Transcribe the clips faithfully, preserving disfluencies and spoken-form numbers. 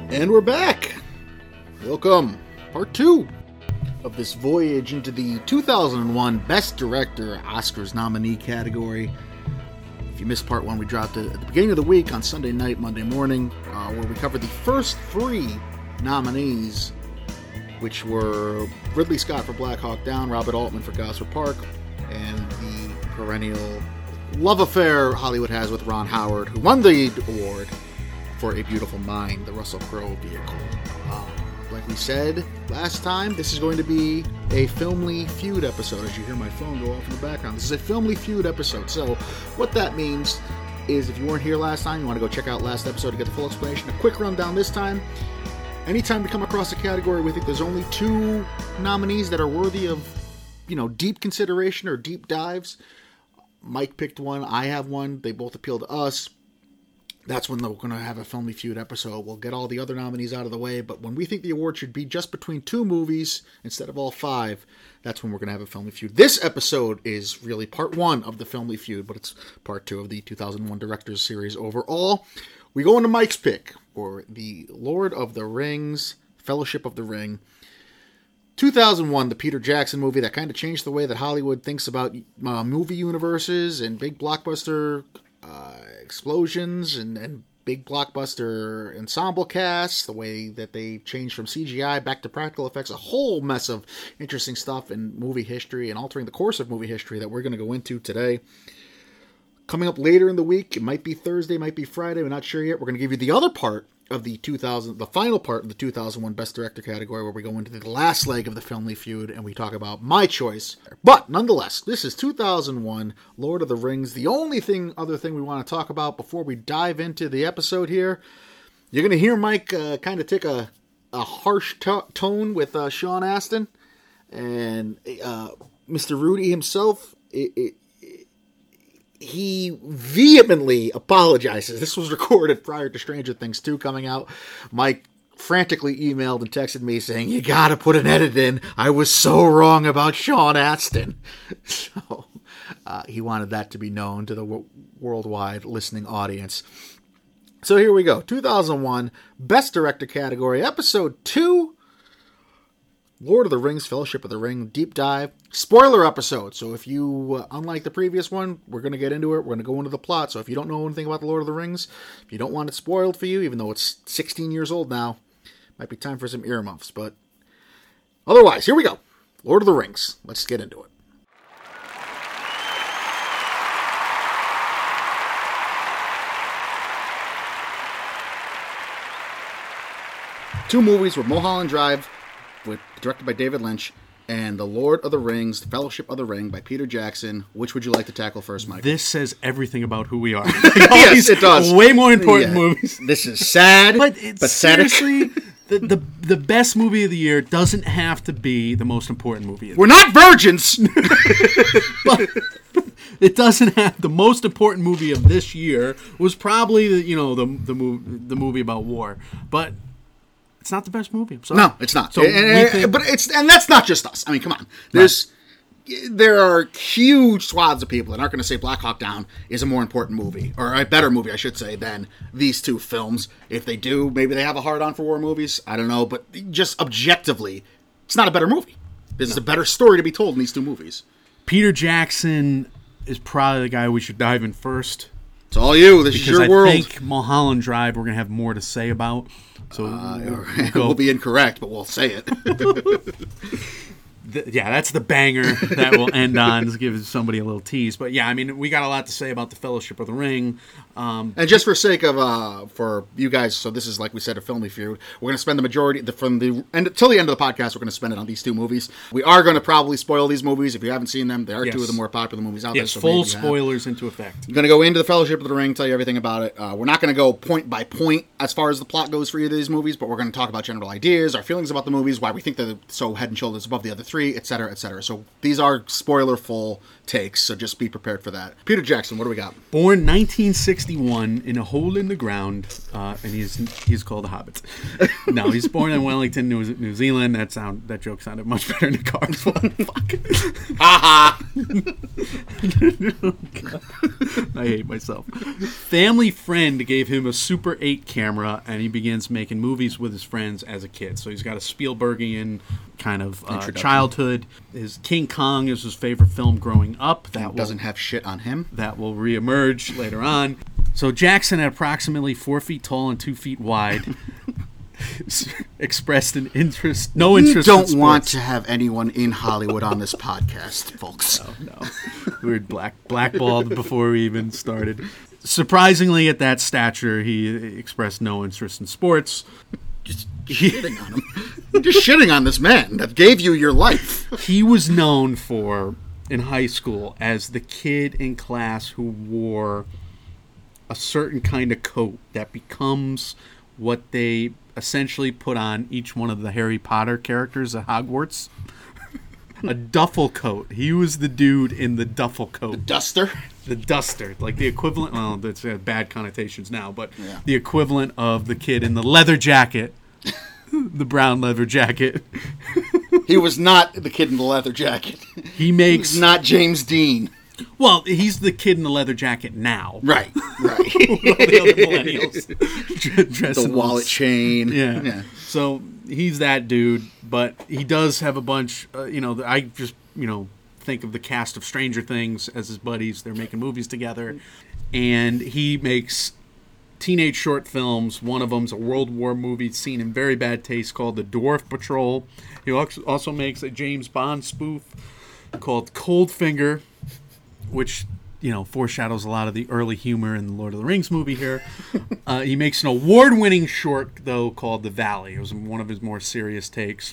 And we're back! Welcome, part two of this voyage into the two thousand one Best Director Oscars nominee category. If you missed part one, we dropped it at the beginning of the week on Sunday night, Monday morning, uh, where we covered the first three nominees, which were Ridley Scott for Black Hawk Down, Robert Altman for Gosford Park, and the perennial love affair Hollywood has with Ron Howard, who won the award for A Beautiful Mind, the Russell Crowe vehicle. Uh, like we said last time, this is going to be a Filmly Feud episode, as you hear my phone go off in the background. This is a Filmly Feud episode, so what that means is if you weren't here last time, you want to go check out last episode to get the full explanation. A quick rundown this time. Anytime we come across a category we think there's only two nominees that are worthy of, you know, deep consideration or deep dives, Mike picked one, I have one, they both appeal to us. That's when we're going to have a Filmly Feud episode. We'll get all the other nominees out of the way, but when we think the award should be just between two movies instead of all five, that's when we're going to have a Filmly Feud. This episode is really part one of the Filmly Feud, but it's part two of the two thousand one Directors Series overall. We go into Mike's pick for the Lord of the Rings, Fellowship of the Ring. two thousand one, the Peter Jackson movie that kind of changed the way that Hollywood thinks about uh, movie universes and big blockbuster uh, explosions and, and big blockbuster ensemble casts, the way that they changed from C G I back to practical effects, a whole mess of interesting stuff in movie history and altering the course of movie history that we're going to go into today. Coming up later in the week, it might be Thursday, it might be Friday, we're not sure yet. We're going to give you the other part of the two thousand, the final part of the two thousand one Best Director category, where we go into the last leg of the Filmly Feud and we talk about my choice. But nonetheless, this is two thousand one Lord of the Rings. The only thing, other thing we want to talk about before we dive into the episode here, you're going to hear Mike uh, kind of take a a harsh to- tone with uh, Sean Astin and uh, Mister Rudy himself. It, it, He vehemently apologizes. This was recorded prior to Stranger Things two coming out. Mike frantically emailed and texted me saying, "You gotta put an edit in. I was so wrong about Sean Astin." So uh, he wanted that to be known to the w- worldwide listening audience. So here we go. two thousand one Best Director category, episode two. Lord of the Rings, Fellowship of the Ring, deep dive, spoiler episode. So if you, uh, unlike the previous one, we're going to get into it. We're going to go into the plot. So if you don't know anything about the Lord of the Rings, if you don't want it spoiled for you, even though it's sixteen years old now, might be time for some earmuffs. But otherwise, here we go. Lord of the Rings. Let's get into it. Two movies with Mulholland Drive, with, directed by David Lynch, and The Lord of the Rings, The Fellowship of the Ring by Peter Jackson. Which would you like to tackle first, Mike? This says everything about who we are. Yes, it does. Way more important Yeah. movies. This is sad, But it's pathetic. seriously, the, the the best movie of the year doesn't have to be the most important movie of the We're not virgins! But it doesn't have the most important movie of this year was probably the, you know the the movie the movie about war, but it's not the best movie. I'm sorry. No, it's not. So And- and- we think- but it's and that's not just us. I mean, come on. There's there are huge swaths of people that aren't going to say Black Hawk Down is a more important movie, or a better movie, I should say, than these two films. If they do, maybe they have a hard-on for war movies. I don't know, but just objectively, it's not a better movie. There's no. a better story to be told in these two movies. Peter Jackson is probably the guy we should dive in first. It's all you. This Because is your I world. I think Mulholland Drive we're going to have more to say about. So Uh, we'll, we'll, go. we'll be incorrect, but we'll say it. the, yeah, that's the banger that we'll end on to give somebody a little tease. But yeah, I mean, we got a lot to say about the Fellowship of the Ring. Um, and just for sake of uh, for you guys, so this is like we said a Filmly Feud. We're going to spend the majority the, from the end till the end of the podcast. We're going to spend it on these two movies. We are going to probably spoil these movies if you haven't seen them. They are Yes. two of the more popular movies out yes, there. So full maybe you have. spoilers into effect. I'm going to go into the Fellowship of the Ring, tell you everything about it. Uh, we're not going to go point by point as far as the plot goes for either of these movies, but we're going to talk about general ideas, our feelings about the movies, why we think they're so head and shoulders above the other three, story, et cetera, et cetera. So these are spoiler-full takes, so just be prepared for that. Peter Jackson, what do we got? Born nineteen sixty-one in a hole in the ground, uh, and he's he's called a Hobbit. No, he's born in Wellington, New, New Zealand. That sound that joke sounded much better in the car. Fuck. Haha. I hate myself. Family friend gave him a Super eight camera, and he begins making movies with his friends as a kid. So he's got a Spielbergian kind of uh, childhood. His King Kong is his favorite film growing up. That will, doesn't have shit on him. That will reemerge later on. So Jackson, at approximately four feet tall and two feet wide, expressed an interest, no interest. We don't in want to have anyone in Hollywood on this podcast, folks. No, no. We were black blackballed before we even started. Surprisingly, at that stature, he expressed no interest in sports. Just shitting on him. You're just shitting on this man that gave you your life. He was known for, in high school, as the kid in class who wore a certain kind of coat that becomes what they essentially put on each one of the Harry Potter characters at Hogwarts. A duffel coat. He was the dude in the duffel coat. The duster? The duster. Like the equivalent, well, that's uh, bad connotations now, but yeah. The equivalent of the kid in the leather jacket. The brown leather jacket. He was not the kid in the leather jacket. He makes... He's not James Dean. Well, he's the kid in the leather jacket now. Right, right. The other millennials. Dressed the wallet those. chain. Yeah. yeah. So he's that dude, but he does have a bunch, uh, you know, I just, you know, think of the cast of Stranger Things as his buddies. They're making movies together. And he makes teenage short films. One of them's a World War movie seen in very bad taste called The Dwarf Patrol. He also makes a James Bond spoof called Coldfinger, which, you know, foreshadows a lot of the early humor in the Lord of the Rings movie here. Uh, he makes an award-winning short, though, called The Valley. It was one of his more serious takes.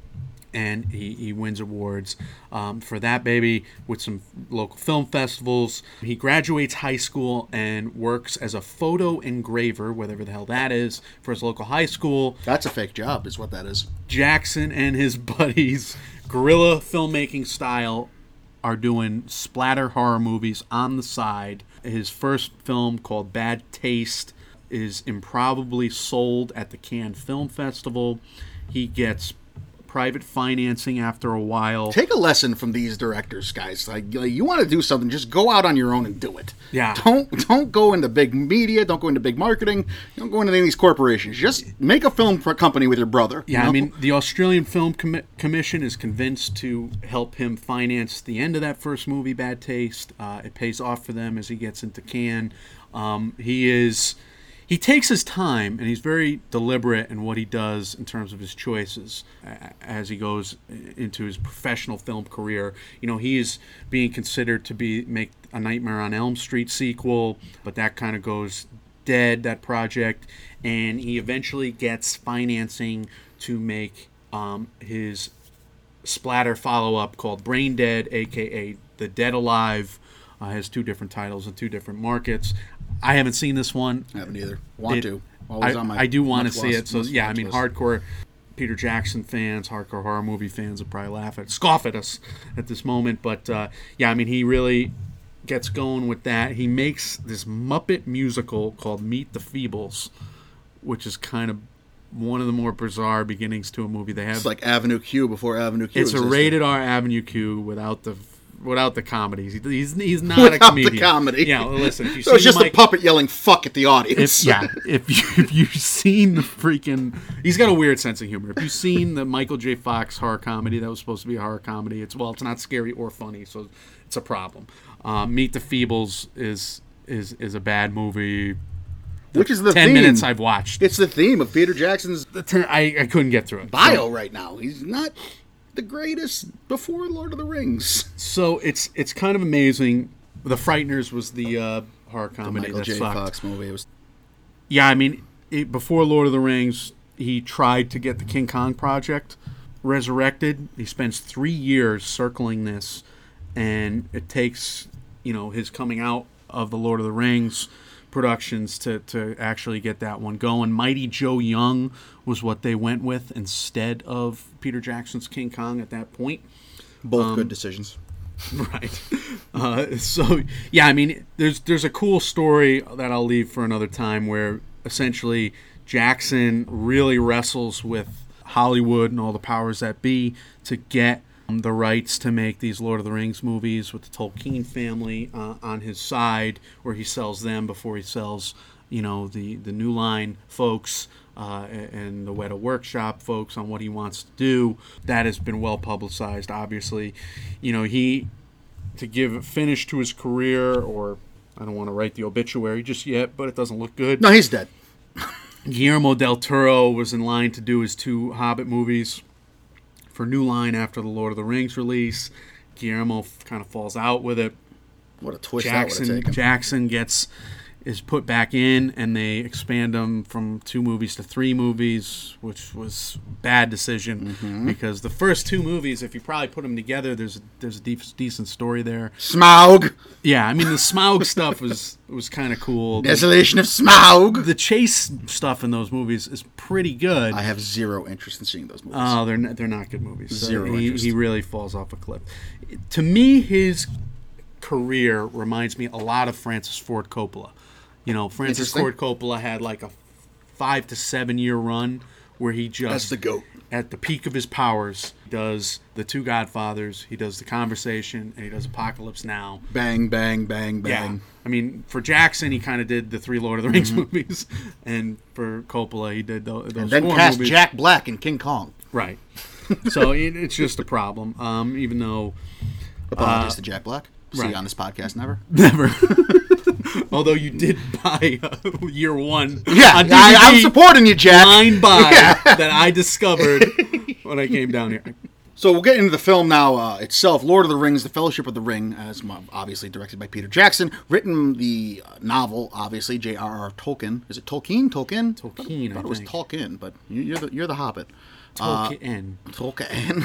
And he, he wins awards um, for that baby with some local film festivals. He graduates high school and works as a photo engraver, whatever the hell that is, for his local high school. That's a fake job, is what that is. Jackson and his buddies, guerrilla filmmaking style, are doing splatter horror movies on the side. His first film, called Bad Taste, is improbably sold at the Cannes Film Festival. He gets private financing after a while. Take a lesson from these directors, guys. Like, like you want to do something, just go out on your own and do it. Yeah. Don't don't go into big media. Don't go into big marketing. Don't go into any of these corporations. Just make a film for a company with your brother. Yeah, you know? I mean, the Australian Film Com- Commission is convinced to help him finance the end of that first movie, Bad Taste. Uh, it pays off for them as he gets into Cannes. Um, he is... He takes his time, and he's very deliberate in what he does in terms of his choices as he goes into his professional film career. You know, he is being considered to be make a Nightmare on Elm Street sequel, but that kind of goes dead, that project, and he eventually gets financing to make um, his splatter follow-up called Brain Dead, a k a. The Dead Alive. Uh, has two different titles in two different markets. I haven't seen this one. I haven't either. Want it, to. Always I, on my I do want to much see less- it. So much- yeah, I much mean, less. hardcore Peter Jackson fans, hardcore horror movie fans will probably laugh at, scoff at us at this moment. But uh, yeah, I mean, he really gets going with that. He makes this Muppet musical called Meet the Feebles, which is kind of one of the more bizarre beginnings to a movie. They have It's like Avenue Q before Avenue Q. it's a existed. rated R Avenue Q without the without the comedies. He- He's he's not Without a the comedian. comedy. Yeah, well, listen. If you So it's see just Mike, a puppet yelling "fuck" at the audience. if, yeah, if you if you've seen the freaking, he's got a weird sense of humor. If you've seen the Michael J. Fox horror comedy that was supposed to be a horror comedy, it's well, it's not scary or funny, so it's a problem. Um, Meet the Feebles is is is a bad movie. Which is the Ten theme. minutes I've watched. It's the theme of Peter Jackson's The ten, I I couldn't get through it. bio right now. He's not the greatest before Lord of the Rings. So it's it's kind of amazing. The Frighteners was the uh, horror The comedy Michael that J. sucked. Fox movie. It was Yeah, I mean, it, before Lord of the Rings, he tried to get the King Kong project resurrected. He spends three years circling this, and it takes, you know, his coming out of the Lord of the Rings productions to, to actually get that one going. Mighty Joe Young was what they went with instead of Peter Jackson's King Kong at that point. Both Um, good decisions. Right. Uh, so, yeah, I mean, there's there's a cool story that I'll leave for another time where essentially Jackson really wrestles with Hollywood and all the powers that be to get um, the rights to make these Lord of the Rings movies with the Tolkien family uh, on his side, where he sells them before he sells, you know, the, the New Line folks uh, and the Weta Workshop folks on what he wants to do. That has been well publicized, obviously. You know, he, to give a finish to his career, or I don't want to write the obituary just yet, but it doesn't look good. No, he's dead. Guillermo del Toro was in line to do his two Hobbit movies for New Line after the Lord of the Rings release. Guillermo kind of falls out with it. What a twist Jackson, that would have taken. Jackson gets is put back in, and they expand him from two movies to three movies, which was a bad decision Mm-hmm. because the first two movies, if you probably put them together, there's there's a deep, decent story there. Smaug. Yeah, I mean the Smaug stuff was was kind of cool. The, Desolation of Smaug. the chase stuff in those movies is pretty good. I have zero interest in seeing those movies. Oh, they're not, they're not good movies. So Zero he, interest. he really falls off a cliff. To me, his career reminds me a lot of Francis Ford Coppola. You know, Francis Interesting. Ford Coppola had like a five to seven year run where he just That's the GOAT. at the peak of his powers does the two Godfathers, he does The Conversation, and he does Apocalypse Now. Bang, bang, bang, Yeah, bang. I mean, for Jackson, he kind of did the three Lord of the Rings movies, and for Coppola, he did tho- those And then four cast movies. Jack Black in King Kong. Right. So it, it's just a problem. Um, even though Apologies to Jack Black. See right. you on this podcast, never. never. Although you did buy uh, year one. Yeah, on D V D, I, I'm supporting you, Jack. line by Yeah. that I discovered when I came down here. So we'll get into the film now uh, itself. Lord of the Rings, The Fellowship of the Ring, as mo- obviously directed by Peter Jackson. Written the uh, novel, obviously, J R R. Tolkien. Is it Tolkien? Tolkien? Tolkien, I thought I it was think. Tolkien, but you- you're the, you're the Hobbit. Uh, Tolkien. Tolkien.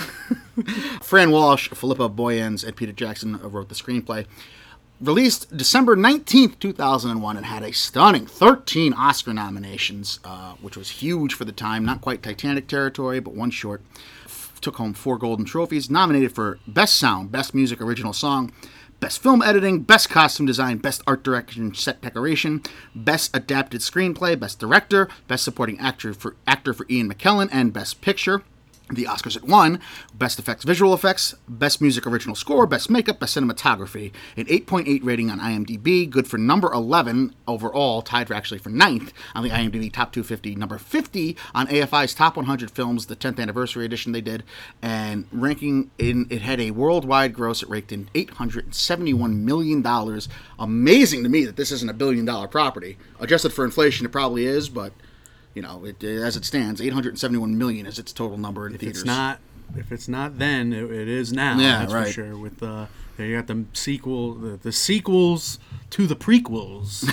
Fran Walsh, Philippa Boyens, and Peter Jackson wrote the screenplay. Released December nineteenth, two thousand one, and had a stunning thirteen Oscar nominations, uh, which was huge for the time. Not quite Titanic territory, but one short. F- took home four golden trophies. Nominated for Best Sound, Best Music Original Song, Best Film Editing, Best Costume Design, Best Art Direction, Set Decoration, Best Adapted Screenplay, Best Director, Best Supporting Actor for Actor for Ian McKellen, and Best Picture. The Oscars it won: Best Effects Visual Effects, Best Music Original Score, Best Makeup, Best Cinematography. An eight point eight rating on IMDb, good for number eleven overall, tied for actually for ninth on the IMDb Top two fifty, number fifty on A F I's Top one hundred Films, the tenth anniversary edition they did, and ranking in, it had a worldwide gross, it raked in eight hundred seventy-one million dollars. Amazing to me that this isn't a billion dollar property. Adjusted for inflation, it probably is, but you know, it, as it stands, eight hundred seventy-one million is its total number in If theaters. it's not, if it's not then, it, it is now. Yeah, that's right. for sure. With uh, you got the sequel, the, the sequels to the prequels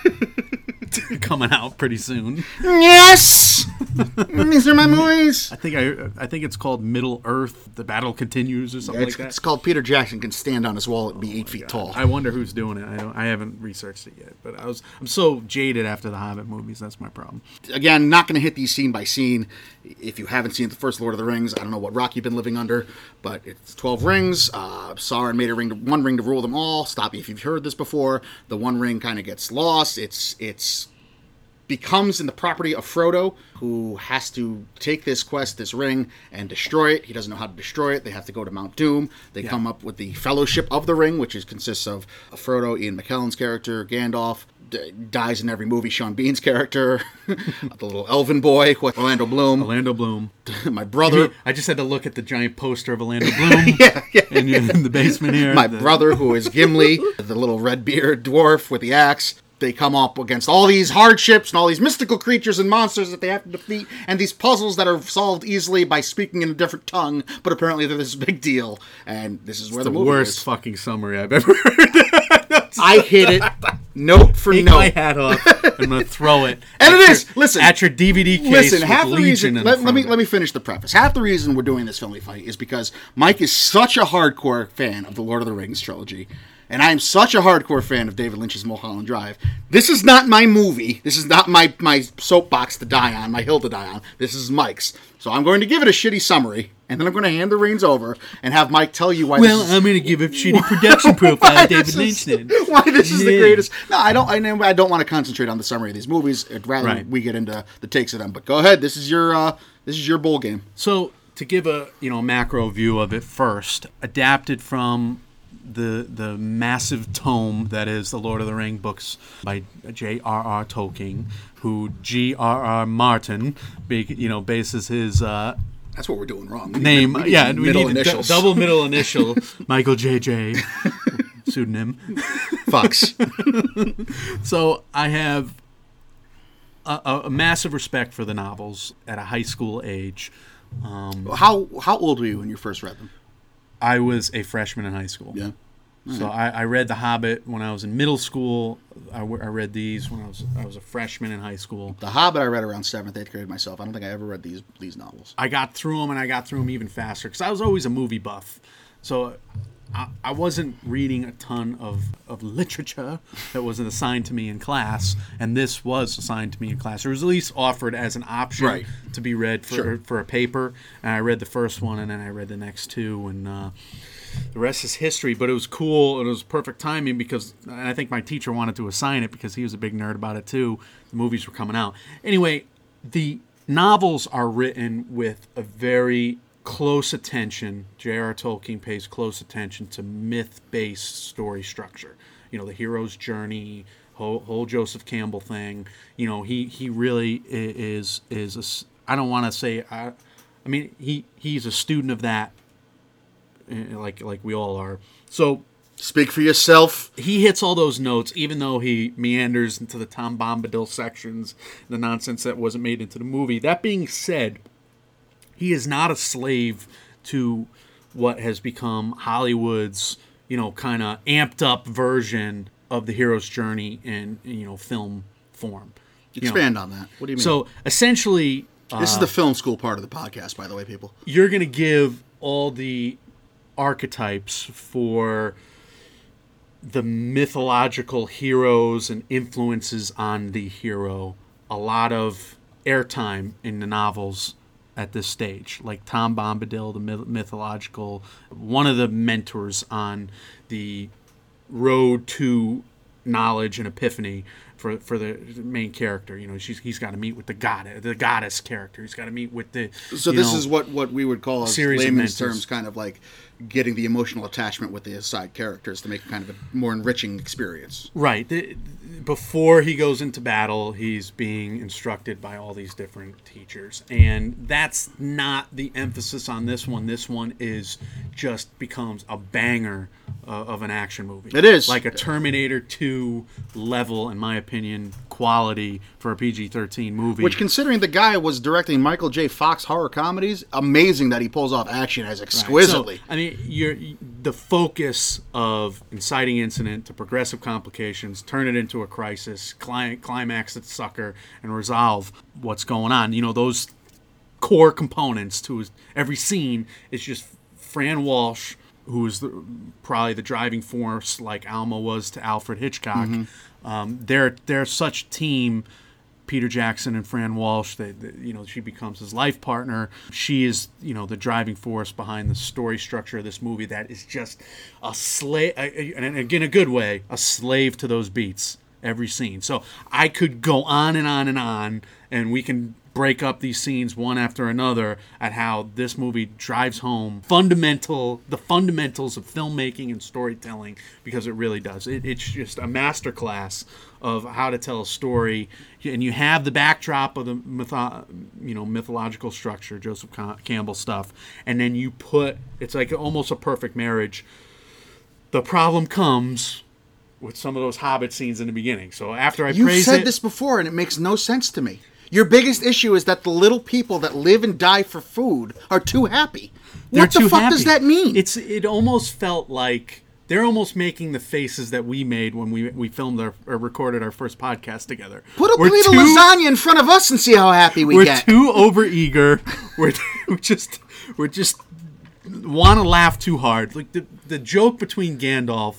coming out pretty soon. Yes, these are my movies. I think I, I think it's called Middle Earth: The Battle Continues or something It's, like that. it's called Peter Jackson Can Stand on His Wall and Be Eight Feet Tall. I wonder who's doing it. I don't. I haven't researched it yet, but I was. I'm so jaded after the Hobbit movies. That's my problem. Again, not going to hit these scene by scene. If you haven't seen the first Lord of the Rings, I don't know what rock you've been living under, but it's twelve rings. Uh, Sauron made a ring, to, one ring to rule them all. Stop me if you've heard this before. The one ring kind of gets lost. It's it's becomes in the property of Frodo, who has to take this quest, this ring, and destroy it. He doesn't know how to destroy it. They have to go to Mount Doom. They Yeah. come up with the Fellowship of the Ring, which is consists of Frodo, Ian McKellen's character, Gandalf, d- dies in every movie, Sean Bean's character, the little elven boy, what- Orlando Bloom, Orlando Bloom. my brother, I just had to look at the giant poster of Orlando Bloom yeah, yeah. in, in the basement here. my The- brother, who is Gimli, the little red-bearded dwarf with the axe. They come up against all these hardships and all these mystical creatures and monsters that they have to defeat, and these puzzles that are solved easily by speaking in a different tongue, but apparently they're this big deal. And this is where the the, movie worst is. fucking summary I've ever heard. I hit it note for Take note. my hat off. I'm gonna throw it. And at it your- is. Listen. at your D V D case. Listen, with half the Legion reason. in Let, front let me of it. let me finish the preface. Half the reason we're doing this filmy fight is because Mike is such a hardcore fan of the Lord of the Rings trilogy and I am such a hardcore fan of David Lynch's Mulholland Drive. This is not my movie. This is not my, my soapbox to die on, my hill to die on. This is Mike's. So I'm going to give it a shitty summary, and then I'm going to hand the reins over and have Mike tell you why well, this is... I'm going to give a shitty production profile David Lynch did. Why this is yeah. the greatest... No, I don't I, I don't want to concentrate on the summary of these movies. I'd rather right. we get into the takes of them. But go ahead. This is your uh, this is your bowl game. So, to give a you know macro view of it first, adapted from the the massive tome that is the Lord of the Ring books by J R R Tolkien, who G R R Martin, you know, bases his uh, that's what we're doing wrong. We name. Need, we need yeah, middle we need initials, d- double middle initial. Michael J J pseudonym. Fox. So I have a, a, a massive respect for the novels at a high school age. Um, how how old were you when you first read them? I was a freshman in high school. Yeah. So I, I read The Hobbit when I was in middle school. I, w- I read these when I was I was a freshman in high school. The Hobbit I read around seventh, eighth grade myself. I don't think I ever read these these novels. I got through them, and I got through them even faster because I was always a movie buff. So I, I wasn't reading a ton of, of literature that wasn't assigned to me in class, and this was assigned to me in class. It was at least offered as an option right. to be read for sure. for a paper. And I read the first one, and then I read the next two, and uh, the rest is history. But it was cool, and it was perfect timing because and I think my teacher wanted to assign it because he was a big nerd about it too. The movies were coming out. Anyway, the novels are written with a very close attention. J R R Tolkien pays close attention to myth-based story structure. You know, the hero's journey, whole, whole Joseph Campbell thing. You know, he he really is is a, I don't want to say I, I mean he he's a student of that, like like we all are. So speak for yourself. He hits all those notes, even though he meanders into the Tom Bombadil sections, the nonsense that wasn't made into the movie. That being said, he is not a slave to what has become Hollywood's, you know, kind of amped up version of the hero's journey in, you know, film form. Expand you know. on that. What do you mean? So essentially, this uh, is the film school part of the podcast, by the way, people. You're going to give all the archetypes for the mythological heroes and influences on the hero a lot of airtime in the novels at this stage, like Tom Bombadil, the myth- mythological, one of the mentors on the road to knowledge and epiphany for for the main character. You know, she's he's got to meet with the goddess, the goddess character. He's got to meet with the. So this know, is what, what we would call, as layman's terms, kind of like getting the emotional attachment with the side characters to make kind of a more enriching experience. Right. The, before he goes into battle, he's being instructed by all these different teachers. And that's not the emphasis on this one. This one is just becomes a banger uh, of an action movie. It is. Like a Terminator two level, in my opinion, quality for a P G thirteen movie. Which, considering the guy was directing Michael J. Fox horror comedies, amazing that he pulls off action as exquisitely. Right. So, I mean, you're, the focus of inciting incident to progressive complications, turn it into a crisis, cli- climax the sucker, and resolve what's going on. You know, those core components to every scene is just Fran Walsh, who is the, probably the driving force, like Alma was to Alfred Hitchcock. Mm-hmm. Um, they're they're such a team. Peter Jackson and Fran Walsh, they, they, you know, she becomes his life partner. She is, you know, the driving force behind the story structure of this movie that is just a slave, and again, a good way, a slave to those beats every scene. So I could go on and on and on, and we can break up these scenes one after another at how this movie drives home fundamental the fundamentals of filmmaking and storytelling, because it really does. It, it's just a masterclass of how to tell a story, and you have the backdrop of the mytho- you know mythological structure, Joseph Campbell stuff, and then you put it's like almost a perfect marriage. The problem comes with some of those Hobbit scenes in the beginning. So after I You've praise said it, this before, and it makes no sense to me. Your biggest issue is that the little people that live and die for food are too happy. They're what the too fuck happy. does that mean? It's it almost felt like they're almost making the faces that we made when we we filmed our or recorded our first podcast together. Put a we're plate too, of lasagna in front of us and see how happy we we're get. We're too overeager. we're we're just we're just want to laugh too hard. Like the the joke between Gandalf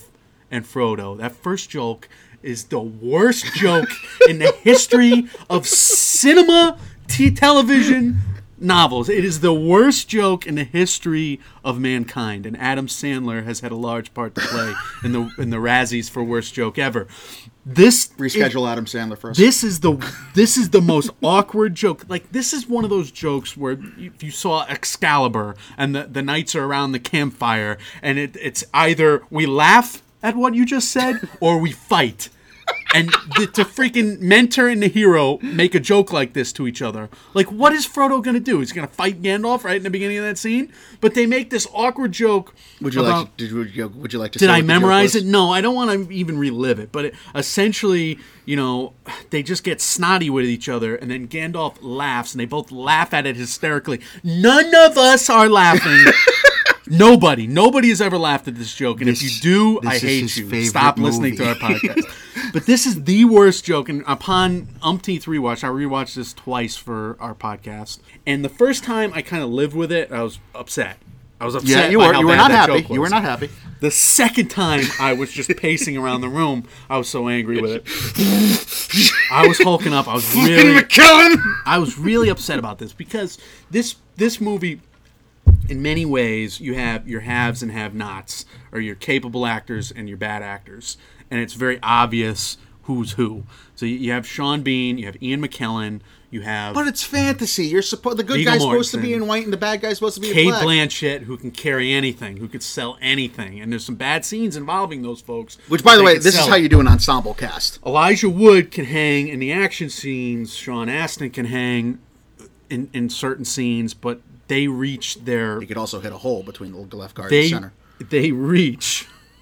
and Frodo. That first joke is the worst joke in the history of cinema, t- television, novels. It is the worst joke in the history of mankind, and Adam Sandler has had a large part to play in the in the Razzies for worst joke ever. This reschedule it, Adam Sandler first. This is the this is the most awkward joke. Like, this is one of those jokes where if you saw Excalibur and the, the knights are around the campfire, and it, it's either we laugh at what you just said or we fight. And the, to freaking mentor and the hero make a joke like this to each other. Like, what is Frodo going to do? He's going to fight Gandalf right in the beginning of that scene? But they make this awkward joke. Would you about, like to, did, would you, would you like to Did say I what the memorize joke it? was? No, I don't want to even relive it. But it, essentially, you know, they just get snotty with each other, and then Gandalf laughs, and they both laugh at it hysterically. None of us are laughing. Nobody. Nobody has ever laughed at this joke. And This- if you do, this I is hate his you. favorite Stop listening movie. to our podcast. But this is the worst joke. And upon umpteenth rewatch, I rewatched this twice for our podcast. And the first time I kind of lived with it, I was upset. I was upset. Yeah, you by were. how You were bad not that happy. joke You were was. not happy. The second time I was just pacing around the room, I was so angry with it. I was hulking up. I was really, I was really upset about this because this this movie, in many ways, you have your haves and have-nots, or your capable actors and your bad actors, and it's very obvious who's who. So you you have Sean Bean, you have Ian McKellen, you have But it's fantasy. You're supposed the good Viggo guy's supposed to be Mortensen. in white and the bad guy's supposed to be Kate in black. Blanchett, who can carry anything, who could sell anything, and there's some bad scenes involving those folks. Which, by the They way, could this is sell how it. you do an ensemble cast. Elijah Wood can hang in the action scenes. Sean Astin can hang in, in certain scenes, but they reach their You could also hit a hole between the left guard they and center. they reach.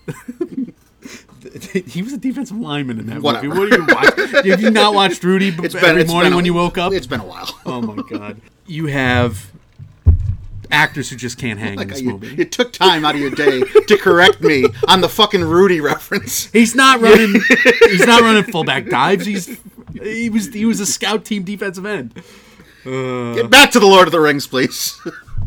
He was a defensive lineman in that Whatever. movie. What do you watch? Have you not watched Rudy b- It's been, every it's morning been a- when you woke up? It's been a while. Oh my god! You have actors who just can't hang in Like this you, movie. you took time out of your day to correct me on the fucking Rudy reference. He's not running. He's not running fullback dives. He's he was he was a scout team defensive end. Get back to the Lord of the Rings, please.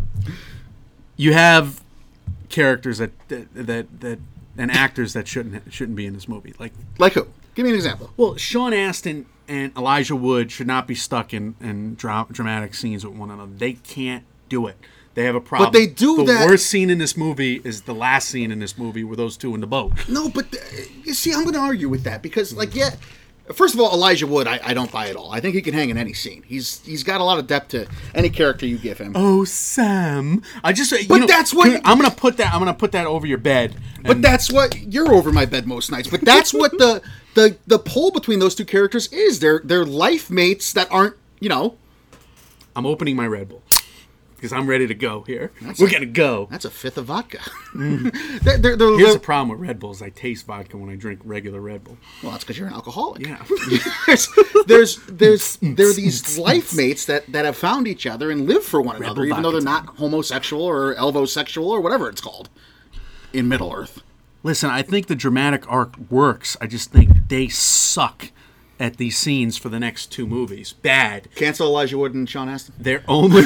You have characters that that that, that and actors that shouldn't shouldn't be in this movie. Like, Like who? Give me an example. well, Sean Astin and Elijah Wood should not be stuck in in dra- dramatic scenes with one another. They can't do it. They have a problem. they do the that- worst scene in this movie is the last scene in this movie where those two in the boat. No, but uh, you see, I'm going to argue with that because, like, yeah. First of all, Elijah Wood, I, I don't buy at all. I think he can hang in any scene. He's he's got a lot of depth to any character you give him. Oh, Sam! I just you But know, that's what- I'm gonna put that. I'm gonna put that over your bed. But and- that's what you're over my bed most nights. But that's what the the the pull between those two characters is. They're they're life mates that aren't, you know. I'm opening my Red Bull because I'm ready to go here. We're gonna go. That's a fifth of vodka. they're, they're, they're, Here's they're- the problem with Red Bulls. I taste vodka when I drink regular Red Bull. well, that's because you're an alcoholic. Yeah. there's there's there's there are these life mates that, that have found each other and live for one another, Bull even though they're vodka not homosexual or elvosexual or whatever it's called in Middle Earth. Listen, I think the dramatic arc works. I just think they suck at these scenes for the next two movies. Bad. Cancel Elijah Wood and Sean Astin. They're only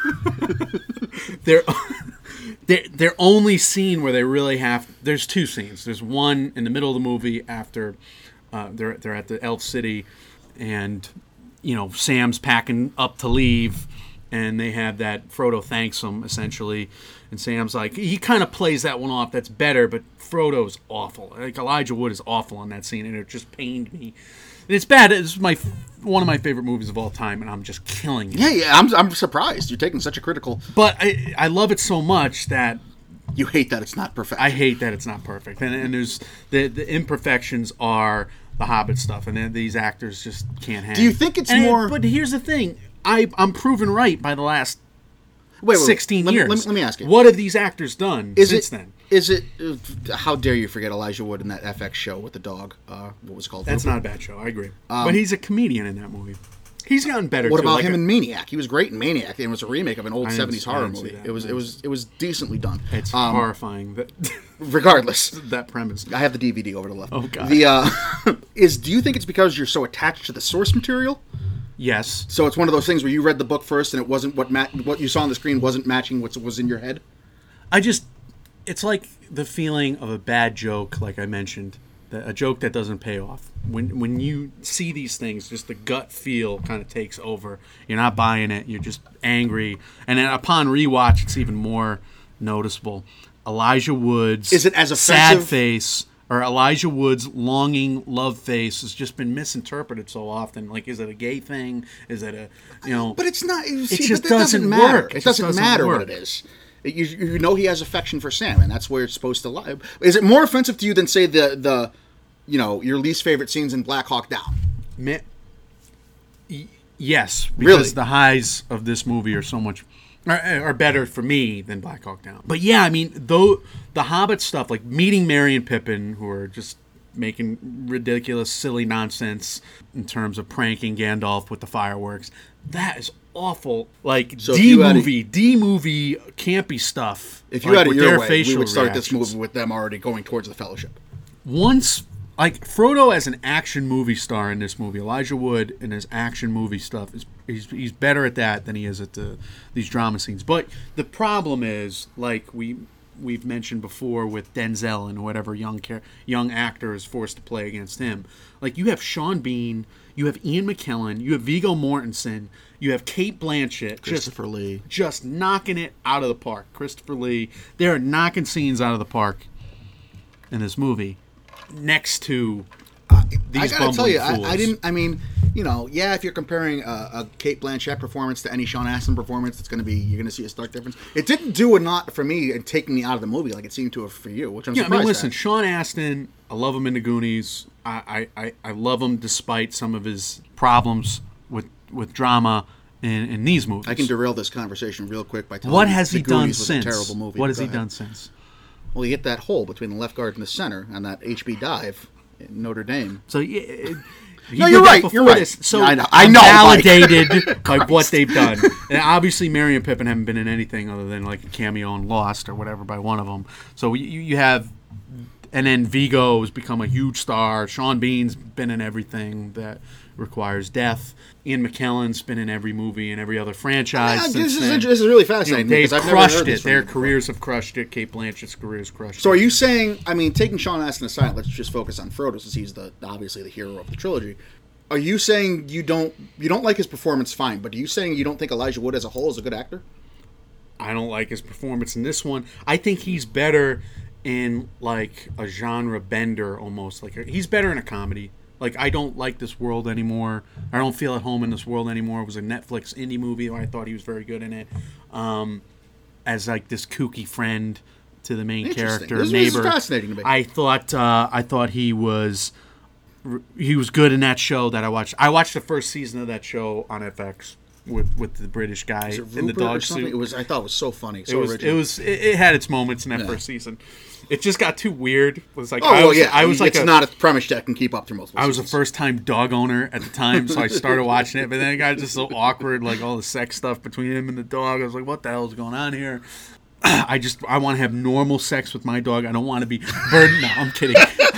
they're their their only scene where they really have there's two scenes. There's one in the middle of the movie after uh, they're they're at the Elf City, and you know Sam's packing up to leave, and they have that Frodo thanks him essentially, and Sam's like he kind of plays that one off. That's better, but Frodo's awful. Like Elijah Wood is awful on that scene, and it just pained me. And it's bad. It's my one of my favorite movies of all time, and I'm just killing it. Yeah, yeah, I'm I'm surprised you're taking such a critical. But I I love it so much that You hate that it's not perfect. I hate that it's not perfect. And and there's the the imperfections are the Hobbit stuff, and then these actors just can't hang. Do you think it's And- more- But here's the thing: I I'm proven right by the last wait, wait, wait. sixteen let me- years. Let me, let me ask you. What have these actors done Is since it, then? Is it? Uh, how dare you forget Elijah Wood in that F X show with the dog? Uh, what was it called? That's not a bad show. I agree. but he's a comedian in that movie. He's gotten better. Um, What too. about Like him a- in Maniac? He was great in Maniac, and it was a remake of an old I didn't- seventies I horror didn't see movie. that. It was I it was it was decently done. It's Um, horrifying that regardless. that premise. I have the D V D over to the left. Oh, God. The uh, is do you think it's because you're so attached to the source material? Yes. So it's one of those things where you read the book first, and it wasn't what ma- what you saw on the screen wasn't matching what was in your head. I just, it's like the feeling of a bad joke, like I mentioned, that, a joke that doesn't pay off. When when you see these things, just the gut feel kind of takes over. You're not buying it. You're just angry. And then upon rewatch, it's even more noticeable. Elijah Wood's Is it as sad offensive? face, or Elijah Wood's longing love face, has just been misinterpreted so often. Like, is it a gay thing? Is it a, you know... But it's not. You see, just but that doesn't, doesn't matter. work. It, It just doesn't, doesn't matter work. what it is. It, you, you know he has affection for Sam, and that's where it's supposed to lie. Is it more offensive to you than, say, the the, you know, your least favorite scenes in Black Hawk Down? Me- y- yes, because Really? the highs of this movie are so much are, are better for me than Black Hawk Down. But yeah, I mean, though the Hobbit stuff, like meeting Merry and Pippin, who are just making ridiculous, silly nonsense in terms of pranking Gandalf with the fireworks, that is awful. Like So if D you had a- movie, D movie, campy stuff. If you like, had it with your their way, we facial would start this reactions. movie with them already going towards the Fellowship. Once, like Frodo as an action movie star in this movie, Elijah Wood and his action movie stuff is he's he's better at that than he is at the these drama scenes. But the problem is, like we we've mentioned before with Denzel and whatever young char- young actor is forced to play against him. Like, you have Sean Bean, you have Ian McKellen, you have Viggo Mortensen, you have Kate Blanchett, just Christopher Lee. just knocking it out of the park. Christopher Lee, they're knocking scenes out of the park in this movie. Next to these I gotta tell bumbling you, I, fools. I didn't. I mean, you know, yeah. If you're comparing a, a Kate Blanchett performance to any Sean Astin performance, it's going to be you're going to see a stark difference. It didn't do a lot for me in taking me out of the movie like it seemed to have for you, which I'm Yeah, I surprised. mean, listen, at. Sean Astin, I love him in the Goonies. I, I, I, I love him despite some of his problems with with drama in, in these movies. I can derail this conversation real quick by telling what you has The he done Goonies was since? a terrible movie. What has Go he ahead. done since? Well, he hit that hole between the left guard and the center on that H B dive in Notre Dame. So yeah, it- he No, did you're that right, before you're right. this. So Yeah, I know- I I'm know, Mike. validated by what they've done. And obviously, Merry and Pippin haven't been in anything other than like a cameo in Lost or whatever by one of them. So you, you have, and then Vigo has become a huge star. Sean Bean's been in everything that requires death. Ian McKellen's been in every movie and every other franchise. Yeah, since this, is, then. this is really You know, fascinating. they've because I've never crushed heard this it. from Their you before. careers have crushed it. Kate Blanchett's career has crushed So it. are you saying, I mean, taking Sean Astin aside, let's just focus on Frodo since he's the obviously the hero of the trilogy. Are you saying you don't you don't like his performance? Fine, but are you saying you don't think Elijah Wood as a whole is a good actor? I don't like his performance in this one. I think he's better in like a genre bender almost. Like he's better in a comedy. Like, I don't like this world anymore. I don't feel at home in this world anymore. It was a Netflix indie movie where I thought he was very good in it. Um, as like this kooky friend to the main Interesting. character, This is neighbor. fascinating to me. I thought uh, I thought he was he was good in that show that I watched. I watched the first season of that show on F X with with the British guy Is it in the Rupert or dog something? suit. It was. I thought it was so funny. So It was, original. it was. It, it had its moments in that Yeah. first season. It just got too weird. It was like Oh I well, was, yeah. I was like it's a, not a premise that can keep up through multiple. I was a seasons. first time dog owner at the time, so I started watching it, but then it got just so awkward, like all the sex stuff between him and the dog. I was like, what the hell is going on here? I just I want to have normal sex with my dog. I don't want to be burdened. No, I'm kidding.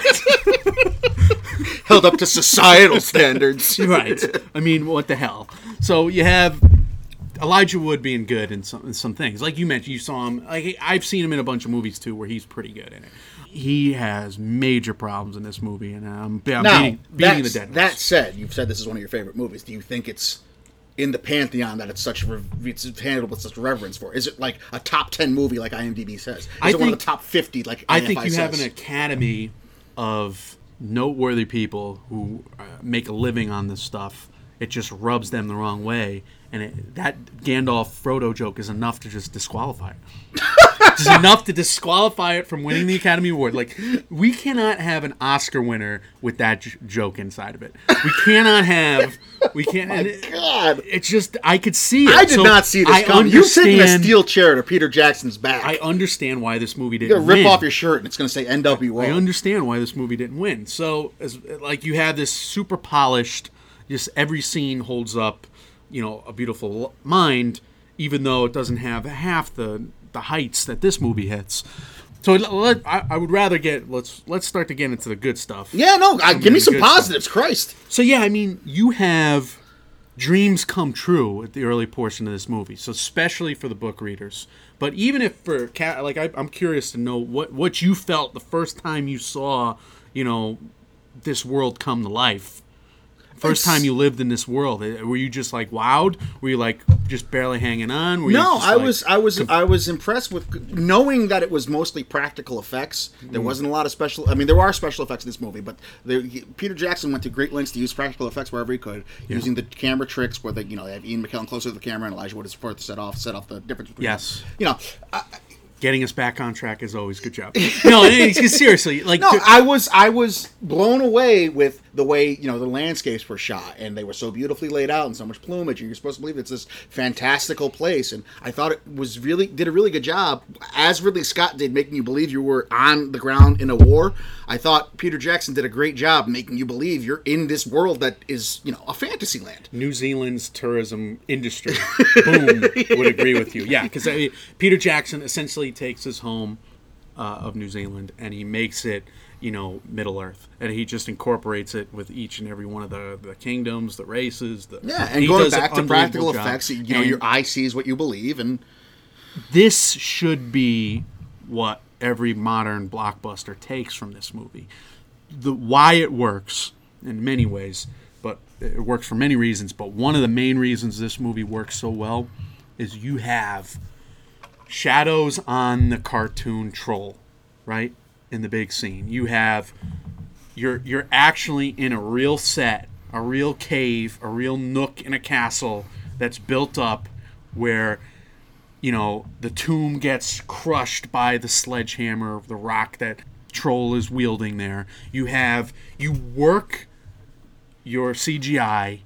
held up to societal standards. Right. I mean, what the hell? So you have Elijah Wood being good in some in some things, like you mentioned. You saw him. Like I've seen him in a bunch of movies too, where he's pretty good in it. He has major problems in this movie, and I'm, I'm Now, beating, beating the that's- dead horse. that said, you've said this is one of your favorite movies. Do you think it's in the pantheon that it's such re- it's handled with such reverence for? Is it like a top ten movie like IMDb says? Is I it one of think- the top fifty like I A F I think you says? have an academy of noteworthy people who uh, make a living on this stuff. It just rubs them the wrong way, and it, that Gandalf Frodo joke is enough to just disqualify it. It's enough to disqualify it from winning the Academy Award. Like, we cannot have an Oscar winner with that j- joke inside of it. We cannot have. We can't. and it- God. It's just I could see it. I did So not see this I coming. You've taken a understand- steel chair to Peter Jackson's back. I understand why this movie You're didn't gonna rip win. off your shirt and it's gonna say N W O. I understand why this movie didn't win. So, as like you have this super polished, just every scene holds up, you know, a beautiful mind, even though it doesn't have half the the heights that this movie hits. So, let, I, I would rather get let's let's start to get into the good stuff. Yeah, no, I, give me the some good stuff. positives, Christ. So yeah, I mean, you have dreams come true at the early portion of this movie. So especially for the book readers. But even if for cat, like I, I'm curious to know what what you felt the first time you saw, you know, this world come to life. First It's- time you lived in this world, were you just like wowed? Were you like just barely hanging on? Were you No, just I like, was I was I was impressed with knowing that it was mostly practical effects. There wasn't a lot of special. I mean, there are special effects in this movie, but there, he, Peter Jackson went to great lengths to use practical effects wherever he could, Yeah. using the camera tricks where they, you know, they have Ian McKellen closer to the camera and Elijah Wood is forth to set off set off the difference between Yes. them. You know, I, Getting us back on track is always good job. No, seriously, like no, to- I was I was blown away with the way, you know, the landscapes were shot, and they were so beautifully laid out and so much plumage, and you're supposed to believe it's this fantastical place. And I thought it was really did a really good job, as Ridley Scott did, making you believe you were on the ground in a war. I thought Peter Jackson did a great job making you believe you're in this world that is, you know, a fantasy land. New Zealand's tourism industry, boom, would agree with you. Yeah, because I mean, Peter Jackson essentially takes his home uh, of New Zealand and he makes it, you know, Middle Earth, and he just incorporates it with each and every one of the, the kingdoms, the races. The, Yeah, and he going does an back to practical unbelievable job. effects, you know, And your eye sees what you believe, and this should be what every modern blockbuster takes from this movie. The why it works in many ways, but it works for many reasons, but one of the main reasons this movie works so well is you have shadows on the cartoon troll, right? In the big scene. You have you're you're actually in a real set, a real cave, a real nook in a castle that's built up where, you know, the tomb gets crushed by the sledgehammer of the rock that Troll is wielding there. You have you work your C G I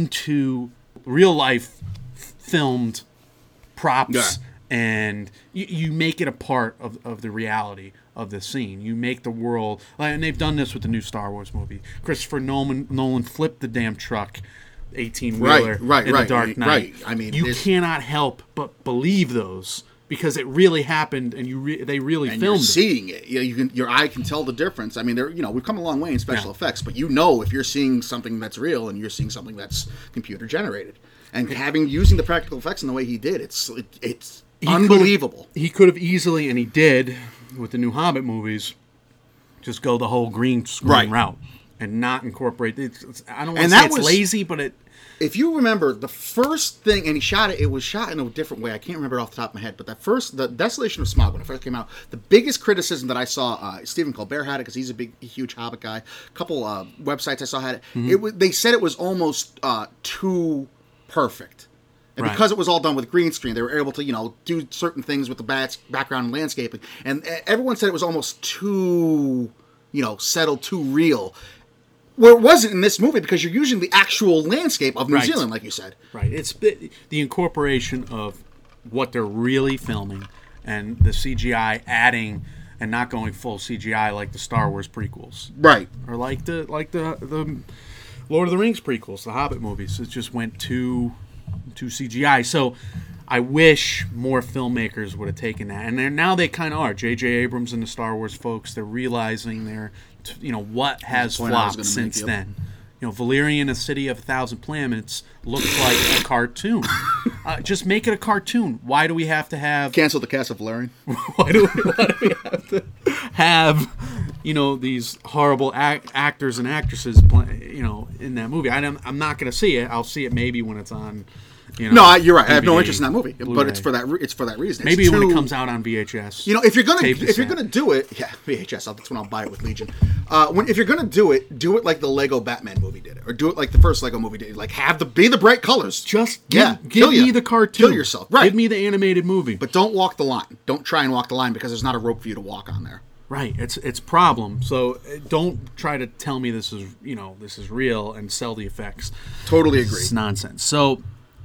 into real life f- filmed props, Yeah. and you, you make it a part of, of the reality of the scene. You make the world, and they've done this with the new Star Wars movie. Christopher Nolan Nolan flipped the damn truck, eighteen wheeler, Right, right, in right, the Dark Knight. right. I mean, you this- cannot help but believe those because it really happened, and you re- they really and filmed you're it. seeing it. You know, you can your eye can tell the difference. I mean, there you know we've come a long way in special Yeah. effects, but you know if you're seeing something that's real and you're seeing something that's computer generated. And having using the practical effects in the way he did, it's it, it's He could've- unbelievable. He could have easily, and he did, with the new Hobbit movies, just go the whole green screen Right. route and not incorporate. It's, it's, I don't want And to say that it's was- lazy, but it. If you remember the first thing, and he shot it, it was shot in a different way. I can't remember it off the top of my head, but that first, the Desolation of Smaug, when it first came out, the biggest criticism that I saw, uh, Stephen Colbert had it because he's a big, huge Hobbit guy. A couple uh, websites I saw had it. Mm-hmm. It was, they said it was almost uh, too perfect. And Right. because it was all done with green screen, they were able to, you know, do certain things with the bats, background and landscaping. And uh, everyone said it was almost too, you know, settled, too real. Where it wasn't in this movie because you're using the actual landscape of New Right. Zealand, like you said. Right. It's the, the incorporation of what they're really filming and the C G I adding and not going full C G I like the Star Wars prequels Right. or like the like the the Lord of the Rings prequels, the Hobbit movies. It just went too too C G I. So I wish more filmmakers would have taken that, and they're, now they kind of are. J J Abrams and the Star Wars folks, they're realizing they're, you know, what has the point I was flopped gonna make, since yep. then. You know, Valerian, a City of a Thousand Planets, looks like a cartoon. Uh, just make it a cartoon. Why do we have to have? Cancel the cast of Valerian. Why do we, why do we have to have, you know, these horrible act, actors and actresses, play, you know, in that movie? I don't, I'm not going to see it. I'll see it maybe when it's on. You know, No, I, you're right. I have no D V D, interest in that movie, but Blu-ray. it's for that. Re- it's for that reason. Maybe It's when too- it comes out on V H S. You know, if you're gonna tape if you're cassette. gonna do it, yeah, V H S. That's when I'll buy it with Legion. Uh, when if you're gonna do it, do it like the Lego Batman movie did it, or do it like the first Lego movie did. Like have the be the bright colors. Just give, yeah, give kill me ya. the cartoon. Kill yourself. Right. Give me the animated movie. But don't walk the line. Don't try and walk the line because there's not a rope for you to walk on there. Right, it's it's problem. So uh, don't try to tell me this is you know this is real and sell the effects. Totally agree. It's nonsense. So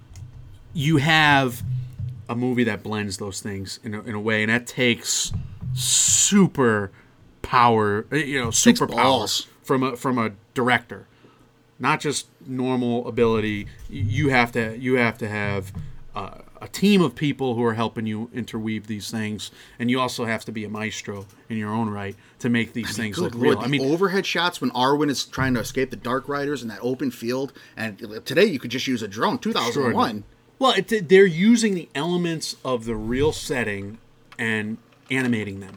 you have a movie that blends those things in a, in a way, and that takes super power, uh, you know, super power balls. from a from a director, not just normal ability. You have to you have to have uh, a team of people who are helping you interweave these things, and you also have to be a maestro in your own right to make these things Good look Lord, real. the I mean, overhead shots when Arwen is trying to escape the Dark Riders in that open field, and today you could just use a drone. two thousand one. Well, it, they're using the elements of the real setting and animating them,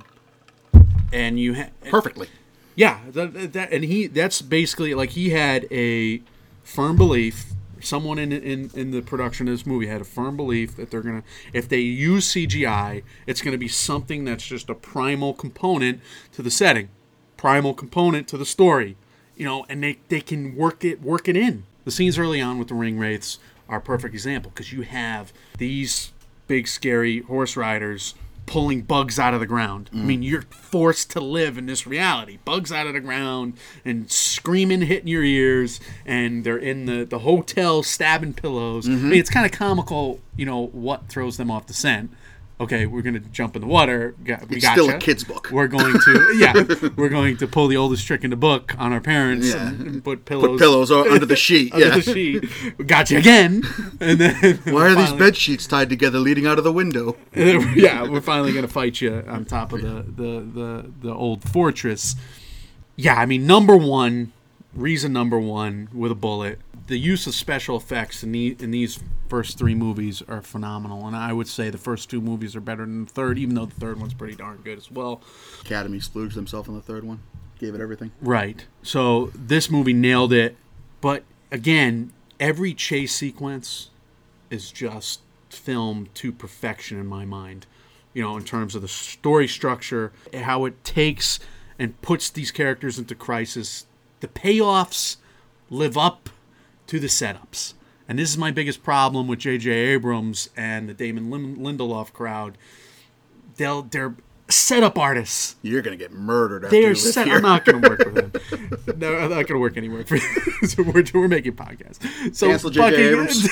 and you ha- Perfectly. Yeah, that, that and he that's basically like he had a firm belief. Someone in, in in the production of this movie had a firm belief that they're gonna, if they use C G I, it's gonna be something that's just a primal component to the setting, primal component to the story, you know, and they, they can work it work it in. The scenes early on with the ring wraiths are a perfect example because you have these big scary horse riders pulling bugs out of the ground. Mm. I mean, you're forced to live in this reality. Bugs out of the ground and screaming, hitting your ears, and they're in the, the hotel stabbing pillows. Mm-hmm. I mean, it's kind of comical, you know, what throws them off the scent. Okay, we're going to jump in the water. We it's gotcha. Still a kid's book. We're going to, yeah, we're going to pull the oldest trick in the book on our parents yeah. and, and put pillows. Put pillows under the sheet. under yeah. the sheet. We got you again. And then why are finally, these bed sheets tied together leading out of the window? Yeah, we're finally going to fight you on top of the, the, the, the old fortress. Yeah, I mean, number one, reason number one with a bullet, the use of special effects in, the, in these first three movies are phenomenal. And I would say the first two movies are better than the third, even though the third one's pretty darn good as well. Academy splooged themselves on the third one. Gave it everything. Right. So this movie nailed it. But again, every chase sequence is just filmed to perfection in my mind. You know, in terms of the story structure, how it takes and puts these characters into crisis. The payoffs live up to the setups. And this is my biggest problem with J J Abrams and the Damon Lindelof crowd. They'll, they're setup artists. You're going to get murdered after they you are live set, here. I'm not going to work with them. No, I'm not going to work anywhere. For, so we're, we're making podcasts. So Cancel J J Abrams.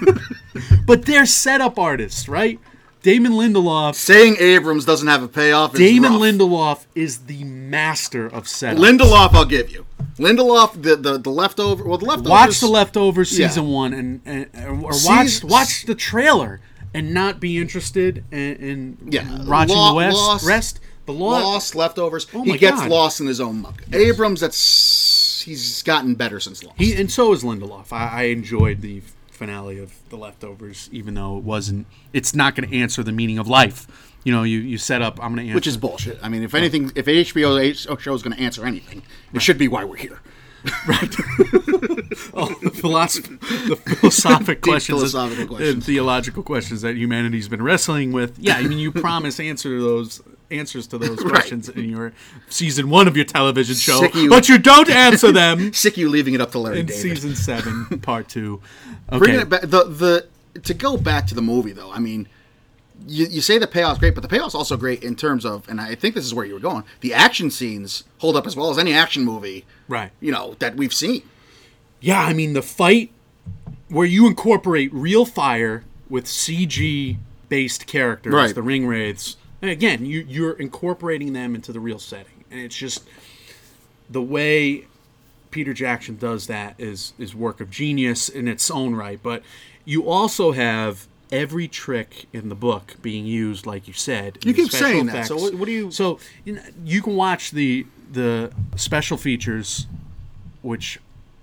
But they're setup artists, right? Damon Lindelof. Saying Abrams doesn't have a payoff is Damon rough. Lindelof is the master of setup. Lindelof, I'll give you. Lindelof, the the, the leftover. Well, the leftovers. Watch the leftovers season yeah. one, and, and or Season, watch watch the trailer and not be interested in, in yeah. watching Law, the West, lost, rest. The law, lost leftovers. Oh he my gets God. lost in his own muck. Yes. Abrams, that's he's gotten better since Lost. He and so is Lindelof. I, I enjoyed the finale of the leftovers, even though it wasn't. It's not going to answer the meaning of life. You know, you, you set up. I'm going to answer, which is bullshit. I mean, if anything, if an H B O show is going to answer anything, it right. should be why we're here. Right. Oh, the, philosoph- the philosophic questions, philosophical questions, and theological questions that humanity's been wrestling with. Yeah, I mean, you promise answer to those answers to those questions right. in your season one of your television show, you, but you don't answer them. Sick of you leaving it up to Larry in David. Season seven, part two. Okay. Bringing it back, the the to go back to the movie though. I mean, you you say the payoff's great, but the payoff's also great in terms of, and I think this is where you were going. The action scenes hold up as well as any action movie, right? You know that we've seen. Yeah, I mean the fight where you incorporate real fire with C G based characters, right. the ring wraiths. And again, you you're incorporating them into the real setting, and it's just the way Peter Jackson does that is is work of genius in its own right. But you also have every trick in the book being used, like you said. You keep saying effects. that. So what, what do you? So you, know, you can watch the the special features, which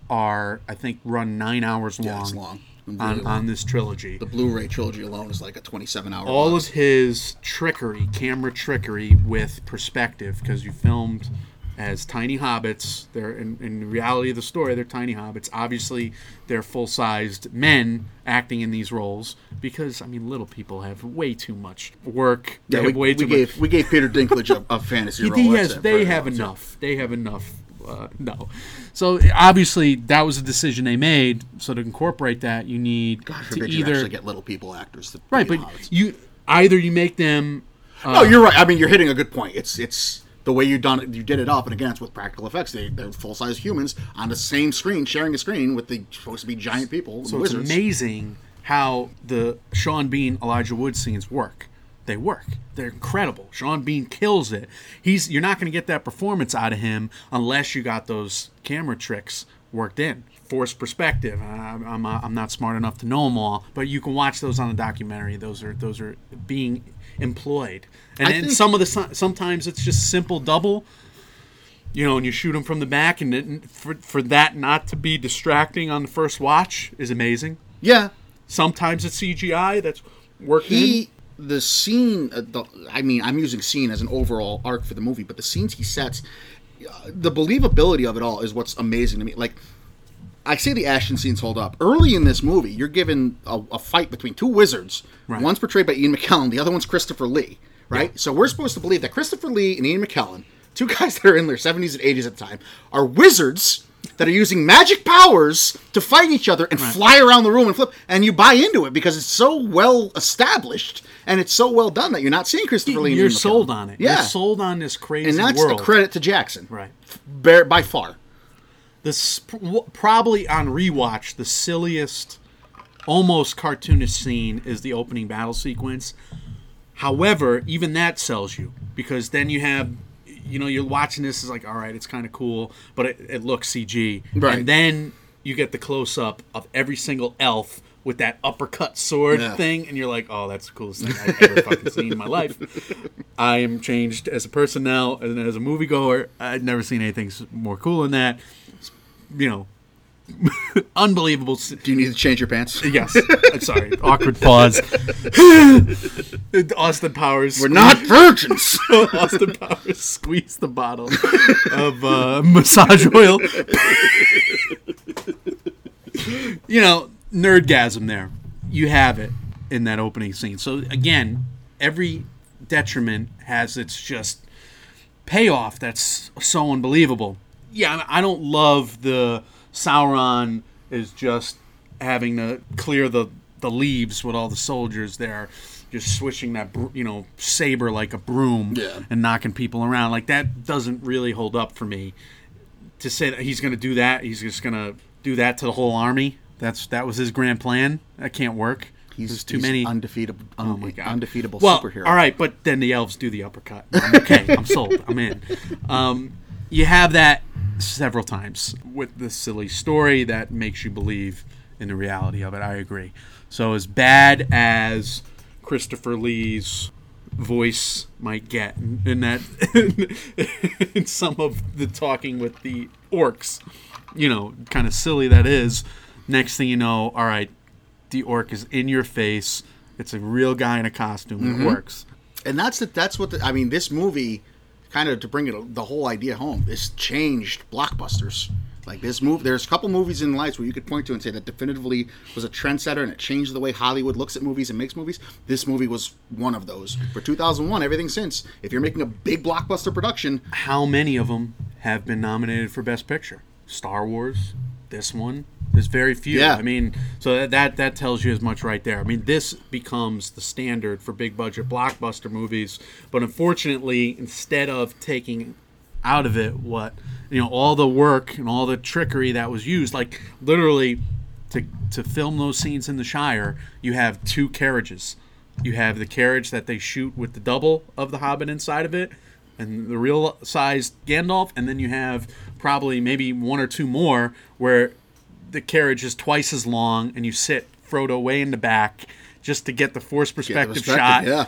are I think run nine hours long. Yeah, it's long. On, on this trilogy. The Blu-ray trilogy alone is like a twenty-seven hour. All box. of his trickery, camera trickery with perspective, because you filmed as tiny hobbits. They're in, in reality of the story, they're tiny hobbits. Obviously, they're full-sized men acting in these roles because I mean, little people have way too much work. They yeah, have we, way we too gave much. we gave Peter Dinklage a, a fantasy he, role. He That's has, it, they have enough. They have enough. Uh, no. So obviously that was a decision they made. So to incorporate that, you need God to forbid either you actually get little people actors. To right, but hobbits. you either you make them. Uh, no, you're right. I mean, you're hitting a good point. It's it's the way you done it. You did it up, and again, it's with practical effects. They, they're full size humans on the same screen, sharing a screen with the supposed to be giant people. So it's it's amazing how the Sean Bean Elijah Wood scenes work. They work. They're incredible. Sean Bean kills it. He's you're not going to get that performance out of him unless you got those camera tricks worked in. forced perspective. I, I'm uh, I'm not smart enough to know them all, but you can watch those on the documentary. Those are those are being employed, and I then think- some of the sometimes it's just simple double. You know, and you shoot them from the back, and it, for for that not to be distracting on the first watch is amazing. Yeah. Sometimes it's C G I that's worked in. He, the scene, uh, the, I mean, I'm using scene as an overall arc for the movie, but the scenes he sets, uh, the believability of it all is what's amazing to me. Like, I say the action scenes hold up. Early in this movie, you're given a, a fight between two wizards. Right. One's portrayed by Ian McKellen, the other one's Christopher Lee, right? Yeah. So we're supposed to believe that Christopher Lee and Ian McKellen, two guys that are in their seventies and eighties at the time, are wizards that are using magic powers to fight each other and Right. fly around the room and flip. And you buy into it because it's so well established and it's so well done that you're not seeing Christopher Lee and You're Ian McKellen. sold on it. Yeah. You're sold on this crazy And that's world. a credit to Jackson. Right. Bear, by far. This probably on rewatch the silliest, almost cartoonish scene is the opening battle sequence. However, even that sells you because then you have, you know, you're watching this is like, all right, it's kind of cool, but it, it looks C G. Right. And then you get the close up of every single elf with that uppercut sword Yeah. thing, and you're like, oh, that's the coolest thing I've ever fucking seen in my life. I am changed as a person now, and as a moviegoer, I've never seen anything s- more cool than that. You know, unbelievable. s- Do you need to change your pants? Yes, I'm sorry. Awkward pause. Austin Powers. We're not virgins. Austin Powers squeezed the bottle of uh, massage oil. You know, nerdgasm there. You have it in that opening scene. So again, every detriment has its just payoff that's so unbelievable. Yeah, I don't love the Sauron is just having to clear the, the leaves with all the soldiers there, just swishing that br- you know saber like a broom Yeah. and knocking people around. Like that doesn't really hold up for me. To say that he's going to do that, he's just going to do that to the whole army. That's that was his grand plan. That can't work. He's There's too he's many. undefeatable, un- Oh my God. undefeatable well, superhero. all right, but then the elves do the uppercut. I'm okay. I'm sold. I'm in. Um, you have that several times with this silly story that makes you believe in the reality of it. I agree. So as bad as Christopher Lee's voice might get in that in some of the talking with the orcs, you know, kind of silly that is. Next thing you know, all right, the orc is in your face. It's a real guy in a costume. Mm-hmm. It works. And that's the, that's what the, I mean. This movie, kind of to bring it the whole idea home, this changed blockbusters. Like this movie, there's a couple movies in lights where you could point to and say that definitively was a trendsetter and it changed the way Hollywood looks at movies and makes movies. This movie was one of those. For two thousand one, everything since, if you're making a big blockbuster production, How many of them have been nominated for Best Picture? Star Wars, this one. There's very few. Yeah. I mean, so that, that that tells you as much right there. I mean, this becomes the standard for big budget blockbuster movies. But unfortunately, instead of taking out of it what you know all the work and all the trickery that was used, like literally to to film those scenes in the Shire, you have two carriages. You have the carriage that they shoot with the double of the Hobbit inside of it, and the real sized Gandalf, and then you have probably maybe one or two more where the carriage is twice as long, and you sit Frodo way in the back just to get the forced perspective, perspective, shot yeah.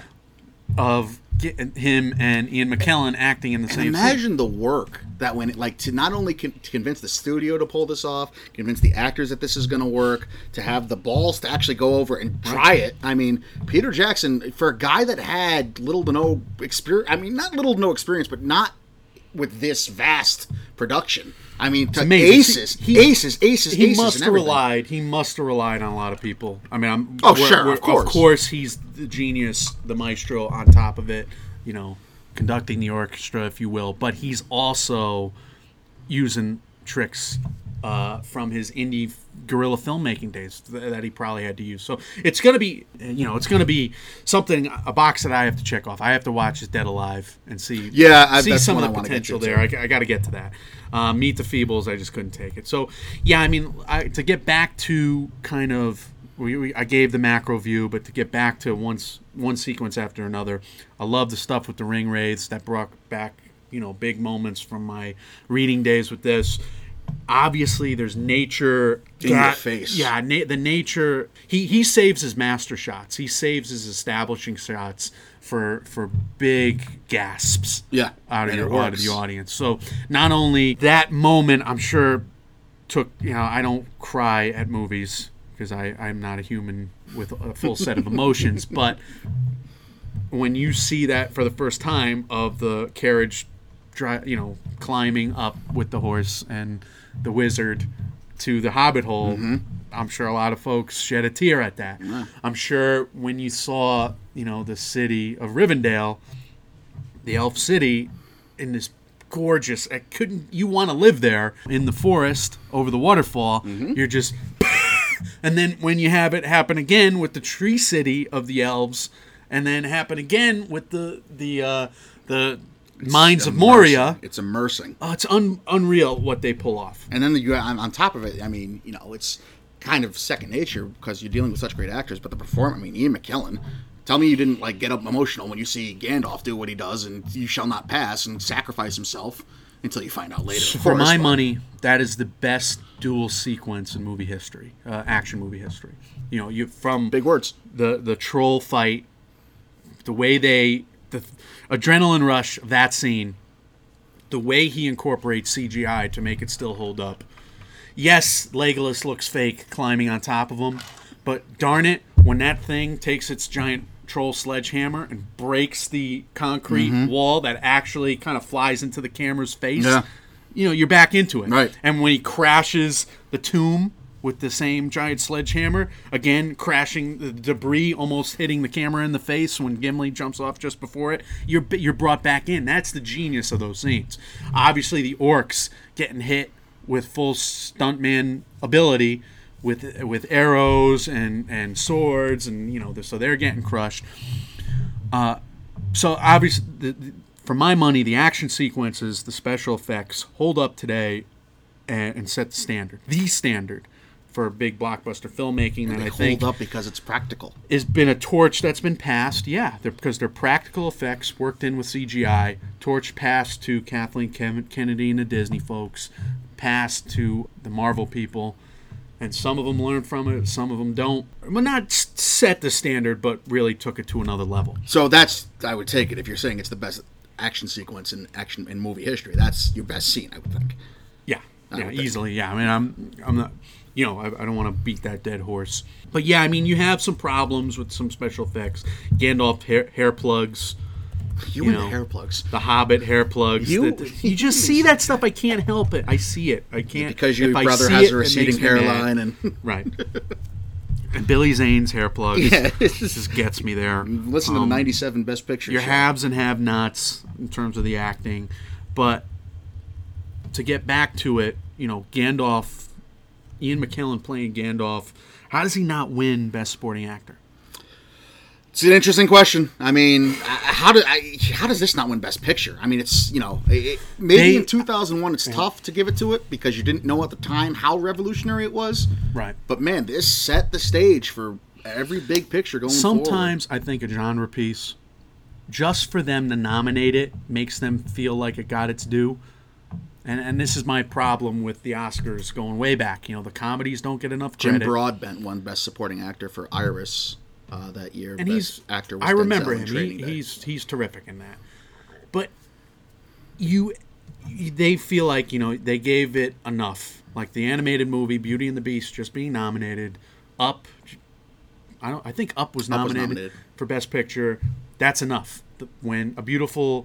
of get him and Ian McKellen acting in the And same scene. imagine the work that went, like, to not only con- to convince the studio to pull this off, convince the actors that this is going to work, to have the balls to actually go over and try it. I mean, Peter Jackson, for a guy that had little to no experience, I mean, not little to no experience, but not with this vast production. I mean, to amazing. aces, He- aces, aces, he aces, must and have everything. relied. He must have relied on a lot of people. I mean, I'm. Oh, we're- sure, we're- of course. Of course, he's the genius, the maestro on top of it. You know, conducting the orchestra, if you will. But he's also using tricks uh, from his indie guerrilla filmmaking days th- that he probably had to use. So it's gonna be, you know, it's gonna be something, a box that I have to check off. I have to watch his Dead Alive and see. Yeah, I- see that's some one of I the wanna get potential to, there. too. I, I got to get to that. Um, Meet the Feebles, I just couldn't take it. So, yeah, I mean, I, to get back to kind of, we, we, I gave the macro view, but to get back to one, s- one sequence after another, I love the stuff with the ring wraiths that brought back, you know, big moments from my reading days with this. obviously there's nature in your face. Yeah, na- the nature. He he saves his master shots. He saves his establishing shots for for big gasps. Yeah, out of and your it out of works. the audience. So not only that moment, I'm sure took you know I don't cry at movies because I I'm not a human with a full set of emotions, but when you see that for the first time of the carriage, dri- you know, climbing up with the horse and the wizard to the Hobbit hole, Mm-hmm. I'm sure a lot of folks shed a tear at that. Yeah. I'm sure when you saw, you know, the city of Rivendell, the elf city, in this gorgeous, I couldn't, you want to live there in the forest over the waterfall, Mm-hmm. you're just, and then when you have it happen again with the tree city of the elves, and then happen again with the the uh, the mines of Immersing. Moria. It's immersing. Oh, it's un- unreal what they pull off. And then you on, on top of it, I mean, you know, it's kind of second nature because you're dealing with such great actors. But the performance, I mean, Ian McKellen. Tell me you didn't like get up emotional when you see Gandalf do what he does, and you shall not pass and sacrifice himself until you find out later. of For course, my but- money, that is the best duel sequence in movie history, uh, action movie history. You know, you from big words. the the troll fight, the way they the adrenaline rush of that scene, the way he incorporates C G I to make it still hold up. Yes, Legolas looks fake climbing on top of him, but darn it, when that thing takes its giant troll sledgehammer and breaks the concrete wall that actually kind of flies into the camera's face, Yeah. you know, you're back into it. Right. And when he crashes the tomb with the same giant sledgehammer, again, crashing the debris, almost hitting the camera in the face when Gimli jumps off just before it, you're you're brought back in. That's the genius of those scenes. Obviously, the orcs getting hit with full stuntman ability, with with arrows and, and swords, and you know, so they're getting crushed. Uh, so obviously, the, the, for my money, the action sequences, the special effects hold up today and, and set the standard, the standard for big blockbuster filmmaking. And, They I hold think up because it's practical. has been a torch that's been passed. Yeah, they're, because they're practical effects worked in with C G I. Torch passed to Kathleen Ken- Kennedy and the Disney folks, passed to the Marvel people. And some of them learned from it, some of them don't. Well, not s- set the standard, but really took it to another level. So that's, I would take it, if you're saying it's the best action sequence in action in movie history, that's your best scene, I would think. Yeah, I yeah, would think. easily. Yeah, I mean, I'm, I'm not, you know, I, I don't want to beat that dead horse. But yeah, I mean, you have some problems with some special effects. Gandalf hair, hair plugs, You, You and know, the hair plugs. the Hobbit hair plugs. You- the- the- you just see that stuff. I can't help it. I see it. I can't Because your if I brother see has it, a it receding makes me mad. hairline and Right. And Billy Zane's hair plugs. Yeah. This just gets me there. listen to Um, the ninety-seven Best Picture your show. haves and have-nots in terms of the acting, but to get back to it, you know, Gandalf, Ian McKellen playing Gandalf, how does he not win Best Supporting Actor? It's an interesting question. I mean, uh, how do I, how does this not win Best Picture? I mean, it's, you know, it, maybe They- in two thousand one it's tough to give it to it because you didn't know at the time how revolutionary it was. Right. But man, this set the stage for every big picture going forward. Sometimes I think a genre piece, just for them to nominate it, makes them feel like it got its due. And and this is my problem with the Oscars going way back. You know, the comedies don't get enough Jim credit. Broadbent won Best Supporting Actor for Iris uh, that year. and Best he's actor was I remember Denzel in him. Training He, Day. he's he's terrific in that. But you, they feel like you know they gave it enough. Like the animated movie Beauty and the Beast just being nominated. Up, I don't. I think Up was Up was nominated, nominated. for Best Picture. That's enough. The- When a beautiful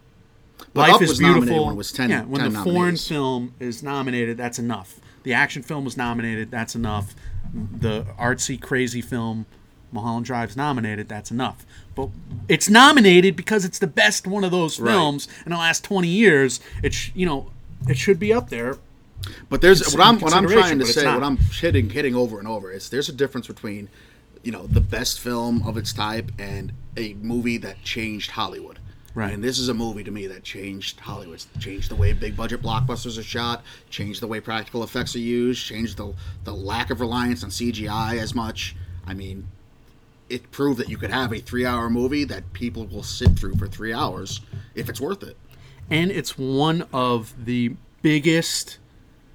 But Life Up is was nominated Beautiful. when it was ten- yeah, when ten the foreign nominees. film is nominated, that's enough. The action film was nominated, that's enough. The artsy, crazy film, Mulholland Drive's nominated, that's enough. But it's nominated because it's the best one of those Right. films in the last twenty years. It sh- you know, it should be up there. But there's It's what I'm in what I'm consideration, trying to but it's say, not. what I'm hitting hitting over and over is there's a difference between, you know, the best film of its type and a movie that changed Hollywood. Right. And this is a movie to me that changed Hollywood. It's changed the way big budget blockbusters are shot, changed the way practical effects are used, changed the the lack of reliance on C G I as much. I mean, it proved that you could have a three hour movie that people will sit through for three hours if it's worth it. And it's one of the biggest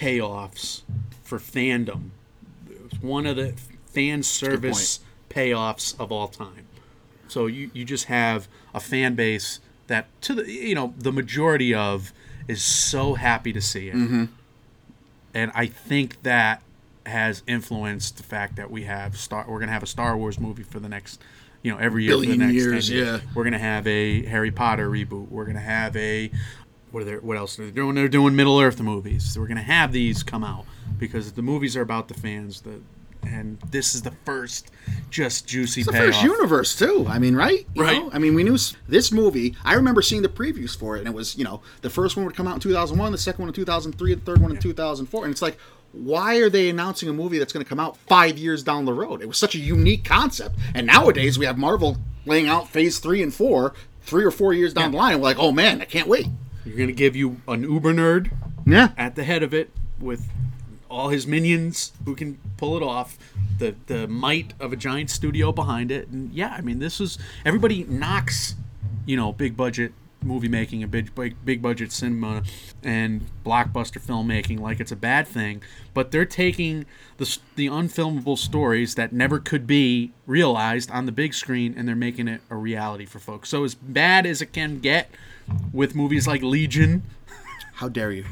payoffs for fandom. One of the fan service payoffs of all time. So you, you just have a fan base that, to the you know the majority of, is so happy to see it. Mm-hmm. And I think that has influenced the fact that we have Star. We're gonna have a Star Wars movie for the next, you know, every year Billion for the next years, ten years. yeah. We're gonna have a Harry Potter reboot. We're gonna have a what are they? What else are they doing? They're doing Middle Earth movies. So we're gonna have these come out because the movies are about the fans. The and this is the first just juicy It's the payoff. first universe too. I mean, right? You Right. know? I mean, we knew s- this movie. I remember seeing the previews for it, and it was, you know, the first one would come out in two thousand one, the second one in two thousand three, the third one in two thousand four, and it's like, why are they announcing a movie that's going to come out five years down the road? It was such a unique concept, and nowadays we have Marvel laying out Phase three and four, three or four years down Yeah. the line. We're like, oh man, I can't wait. You're gonna give you an uber nerd Yeah. at the head of it with all his minions who can pull it off, the the might of a giant studio behind it. And yeah, I mean, this is, everybody knocks, you know, big budget movie making and big, big big budget cinema and blockbuster filmmaking like it's a bad thing, but they're taking the the unfilmable stories that never could be realized on the big screen, and they're making it a reality for folks. So as bad as it can get with movies like Legion, How dare you?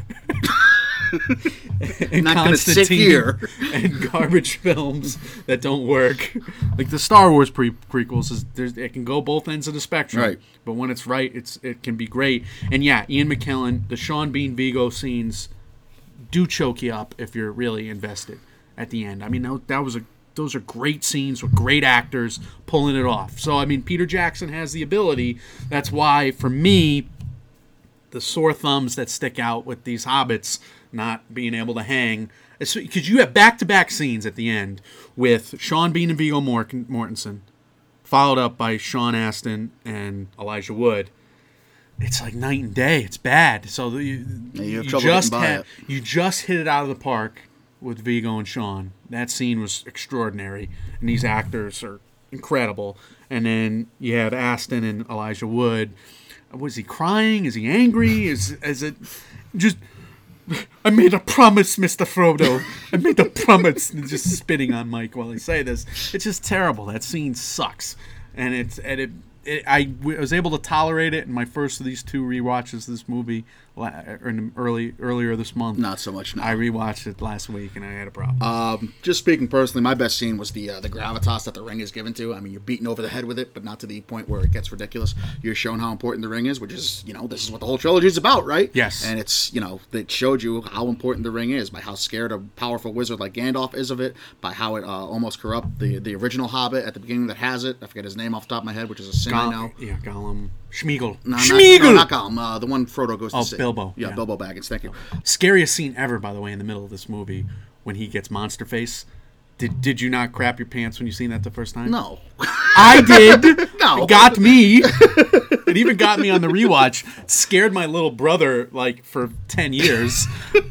and Not gonna sit Constantine here. and garbage films that don't work, like the Star Wars pre- prequels, is there's, it can go both ends of the spectrum. Right. But when it's right, it's it can be great. And yeah, Ian McKellen, the Sean Bean Vigo scenes do choke you up if you're really invested at the end. I mean, that, that was a those are great scenes with great actors pulling it off. So I mean, Peter Jackson has the ability. That's why, for me, the sore thumbs that stick out with these hobbits not being able to hang, because you have back-to-back scenes at the end with Sean Bean and Viggo Mort- Mortensen, followed up by Sean Astin and Elijah Wood. It's like night and day. It's bad. So the, you, Yeah, you have you trouble just getting by had, it. you just hit it out of the park with Viggo and Sean. That scene was extraordinary, and these actors are incredible. And then you have Astin and Elijah Wood. Was he crying? Is he angry? Is is it just? I made a promise, Mister Frodo. I made a promise. And just spitting on Mike while I say this. It's just terrible. That scene sucks, and it's and it. it I w- was able to tolerate it in my first of these two rewatches of this movie la- in early earlier this month. Not so much now. I rewatched it last week and I had a problem. Um, just speaking personally, my best scene was the uh, the gravitas that the ring is given to. I mean, you're beaten over the head with it, but not to the point where it gets ridiculous. You're shown how important the ring is, which is, you know, this is what the whole trilogy is about, right? Yes. And it's, you know, it showed you how important the ring is by how scared a powerful wizard like Gandalf is of it, by how it uh, almost corrupt the the original Hobbit at the beginning that has it. I forget his name off the top of my head, which is a sin I Goll- know. yeah, Gollum. Schmeagol. No, not, Schmeagol! no, not Gollum. Uh, the one Frodo goes to Oh, see. Bilbo, Yeah, yeah. Bilbo Baggins. Thank you. Scariest scene ever, by the way, in the middle of this movie, when he gets monster face. Did did you not crap your pants when you seen that the first time? No. I did. No. It got me. It even got me on the rewatch. It scared my little brother like for ten years.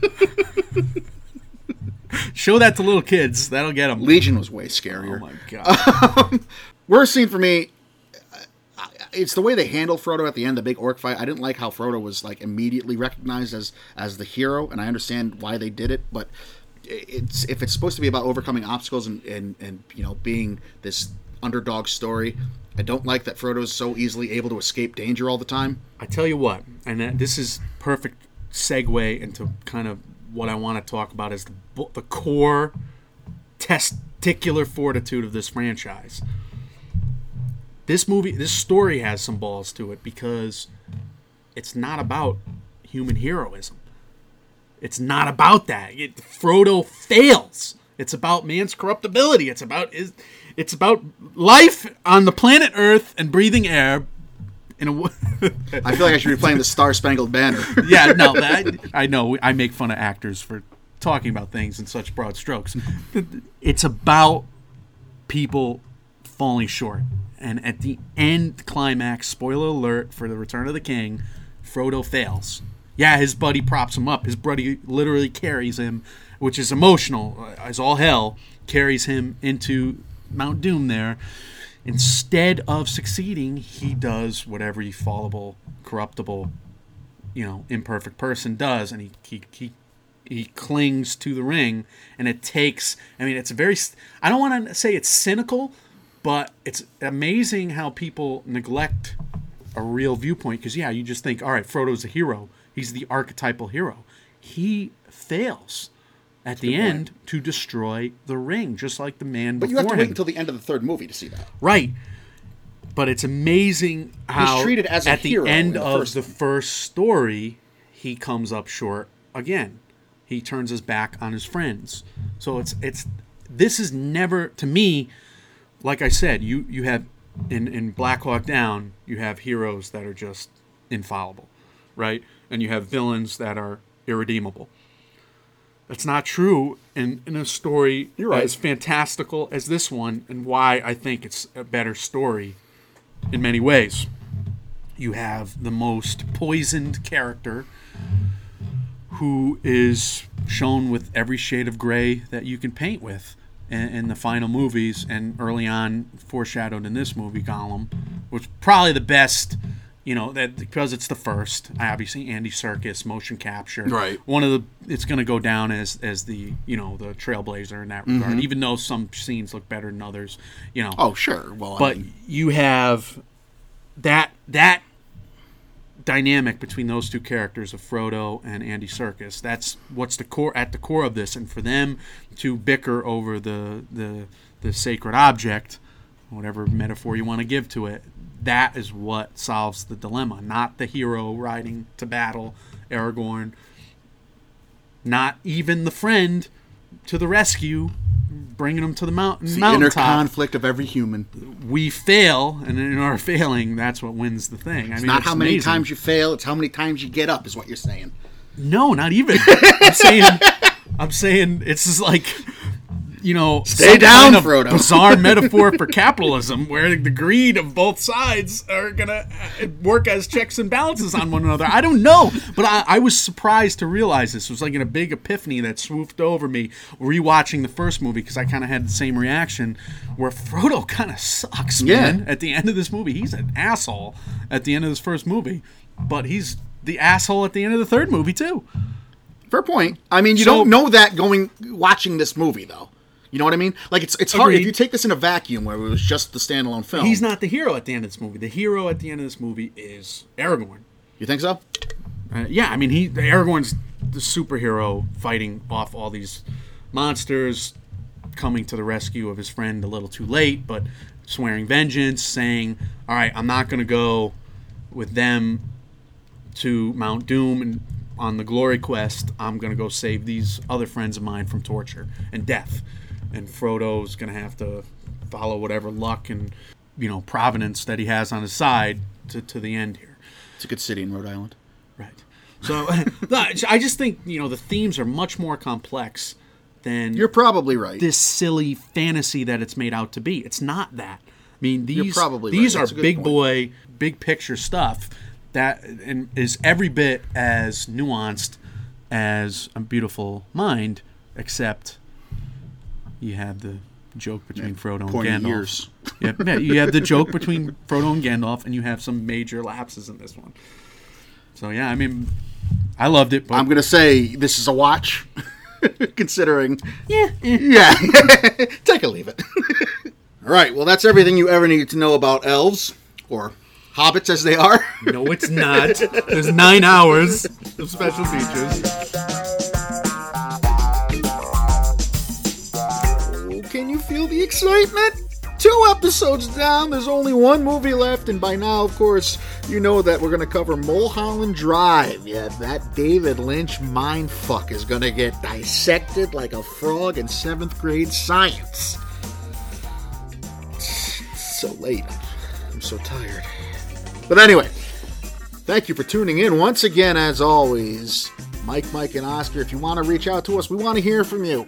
Show that to little kids. That'll get them. Legion was way scarier. Oh my god. Worst scene for me, uh, it's the way they handled Frodo at the end, the big orc fight. I didn't like how Frodo was like immediately recognized as as the hero, and I understand why they did it, but it's if it's supposed to be about overcoming obstacles and and, and you know being this underdog story, I don't like that Frodo's so easily able to escape danger all the time. I tell you what, and that, this is perfect segue into kind of what I want to talk about is the, the core testicular fortitude of this franchise. This movie, this story has some balls to it because it's not about human heroism. It's not about that. It, Frodo fails. It's about man's corruptibility. It's about is it's about life on the planet Earth and breathing air. In a w- I feel like I should be playing the Star Spangled Banner. yeah, no, that, I know. I make fun of actors for talking about things in such broad strokes. It's about people falling short. And at the end climax, spoiler alert for the Return of the King, Frodo fails. Yeah, his buddy props him up. His buddy literally carries him, which is emotional as all hell, carries him into Mount Doom there. Instead of succeeding, he does what every fallible, corruptible, you know, imperfect person does, and he, he, he he clings to the ring, and it takes. I mean, it's a very. I don't want to say it's cynical, but it's amazing how people neglect a real viewpoint. Because yeah, you just think, all right, Frodo's a hero. He's the archetypal hero. He fails at the end to destroy the ring, just like the man but before him. But you have to wait until the end of the third movie to see that. Right. But it's amazing how he's treated as a at hero the end in the of first the first story, he comes up short again. He turns his back on his friends. So it's it's this is never, to me, like I said, you, you have in, in Black Hawk Down, you have heroes that are just infallible, right? And you have villains that are irredeemable. That's not true in, in a story You're right. as fantastical as this one, and why I think it's a better story in many ways. You have the most poisoned character who is shown with every shade of gray that you can paint with in, in the final movies, and early on foreshadowed in this movie, Gollum, which probably the best. You know, that because it's the first, obviously Andy Serkis, motion capture. Right. One of the, it's going to go down as as the, you know, the trailblazer in that regard. Mm-hmm. Even though some scenes look better than others, you know. Oh, sure. Well, but I mean, you have that that dynamic between those two characters of Frodo and Andy Serkis. That's what's the core at the core of this, and for them to bicker over the the the sacred object, whatever metaphor you want to give to it. That is what solves the dilemma, not the hero riding to battle, Aragorn, not even the friend to the rescue, bringing him to the mountain. it's the mountaintop. inner conflict of every human. We fail, and in our failing, that's what wins the thing. I It's mean, not it's how many amazing. times you fail; it's how many times you get up. Is what you're saying. No, not even. I'm saying, I'm saying it's just like, you know, Stay some down, kind of Frodo. bizarre metaphor for capitalism, where the greed of both sides are gonna work as checks and balances on one another. I don't know, but I, I was surprised to realize this. It was like in a big epiphany that swooped over me rewatching the first movie, because I kind of had the same reaction, where Frodo kind of sucks, man. Yeah. At the end of this movie, he's an asshole at the end of this first movie, but he's the asshole at the end of the third movie too. Fair point. I mean, you So- don't know that going watching this movie, though. You know what I mean? Like, it's it's hard Agreed. if you take this in a vacuum where it was just the standalone film. He's not the hero at the end of this movie. The hero at the end of this movie is Aragorn. You think so? Uh, yeah, I mean, he Aragorn's the superhero fighting off all these monsters, coming to the rescue of his friend a little too late, but swearing vengeance, saying, all right, I'm not going to go with them to Mount Doom and on the glory quest. I'm going to go save these other friends of mine from torture and death. And Frodo's going to have to follow whatever luck and, you know, providence that he has on his side to, to the end here. It's a good city in Rhode Island. Right. So I just think, you know, the themes are much more complex than You're probably right. this silly fantasy that it's made out to be. It's not that. I mean, these You're probably these right. are That's a good big point. boy, big picture stuff that and is every bit as nuanced as A Beautiful Mind, except you have the joke between Frodo and pointy Gandalf. ears. Yeah, yeah, you have the joke between Frodo and Gandalf, and you have some major lapses in this one. So yeah, I mean, I loved it. But I'm going to say this is a watch, considering... yeah, eh. Yeah. Take or leave it. All right, well, that's everything you ever needed to know about elves, or hobbits as they are. No, it's not. There's nine hours of special features. Can you feel the excitement? Two episodes down, there's only one movie left, and by now, of course, you know that we're going to cover Mulholland Drive. Yeah, that David Lynch mindfuck is going to get dissected like a frog in seventh grade science. It's so late. I'm so tired. But anyway, thank you for tuning in once again, as always. Mike, Mike, and Oscar, if you want to reach out to us, we want to hear from you.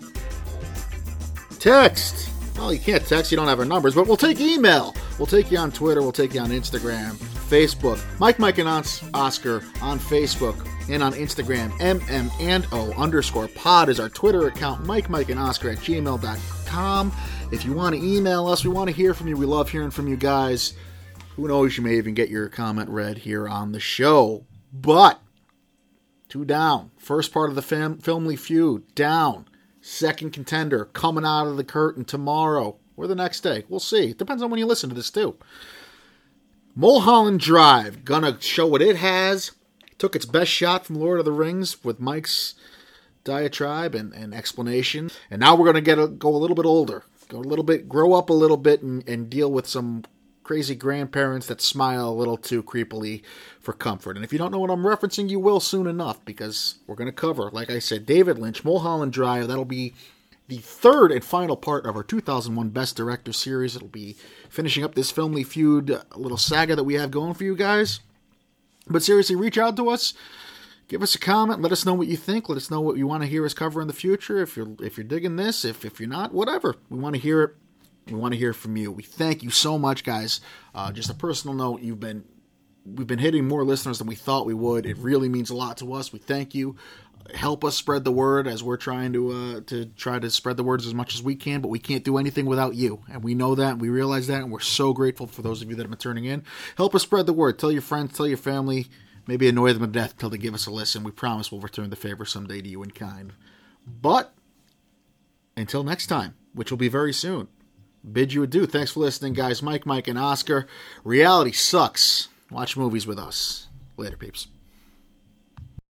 Text. Well, you can't text, you don't have our numbers, but we'll take email. We'll take you on Twitter, we'll take you on Instagram, Facebook. Mike, Mike, and Oscar on Facebook and on Instagram. M M and O underscore pod is our Twitter account. Mike, Mike, and Oscar at gmail dot com. If you want to email us, we want to hear from you. We love hearing from you guys. Who knows, you may even get your comment read here on the show. But two down. First part of the fam- Filmly Feud, down. Second contender coming out of the curtain tomorrow or the next day. We'll see. Depends on when you listen to this, too. Mulholland Drive, gonna show what it has. Took its best shot from Lord of the Rings with Mike's diatribe and, and explanation. And now we're gonna get a, go a little bit older. Go a little bit, grow up a little bit and, and deal with some crazy grandparents that smile a little too creepily for comfort. And if you don't know what I'm referencing, you will soon enough, because we're going to cover, like I said, David Lynch, Mulholland Drive. That'll be the third and final part of our two thousand one Best Director series. It'll be finishing up this Filmly Feud little saga that we have going for you guys. But seriously, reach out to us. Give us a comment. Let us know what you think. Let us know what you want to hear us cover in the future. If you're if you're digging this, if if you're not, whatever. We want to hear it. We want to hear from you. We thank you so much, guys. Uh, just a personal note, you've been we've been hitting more listeners than we thought we would. It really means a lot to us. We thank you. Help us spread the word as we're trying to uh, to try to spread the words as much as we can, but we can't do anything without you. And we know that, and we realize that, and we're so grateful for those of you that have been turning in. Help us spread the word. Tell your friends, tell your family, maybe annoy them to death till they give us a listen. We promise we'll return the favor someday to you in kind. But until next time, which will be very soon, bid you adieu. Thanks for listening, guys. Mike, Mike, and Oscar. Reality sucks. Watch movies with us. Later, peeps.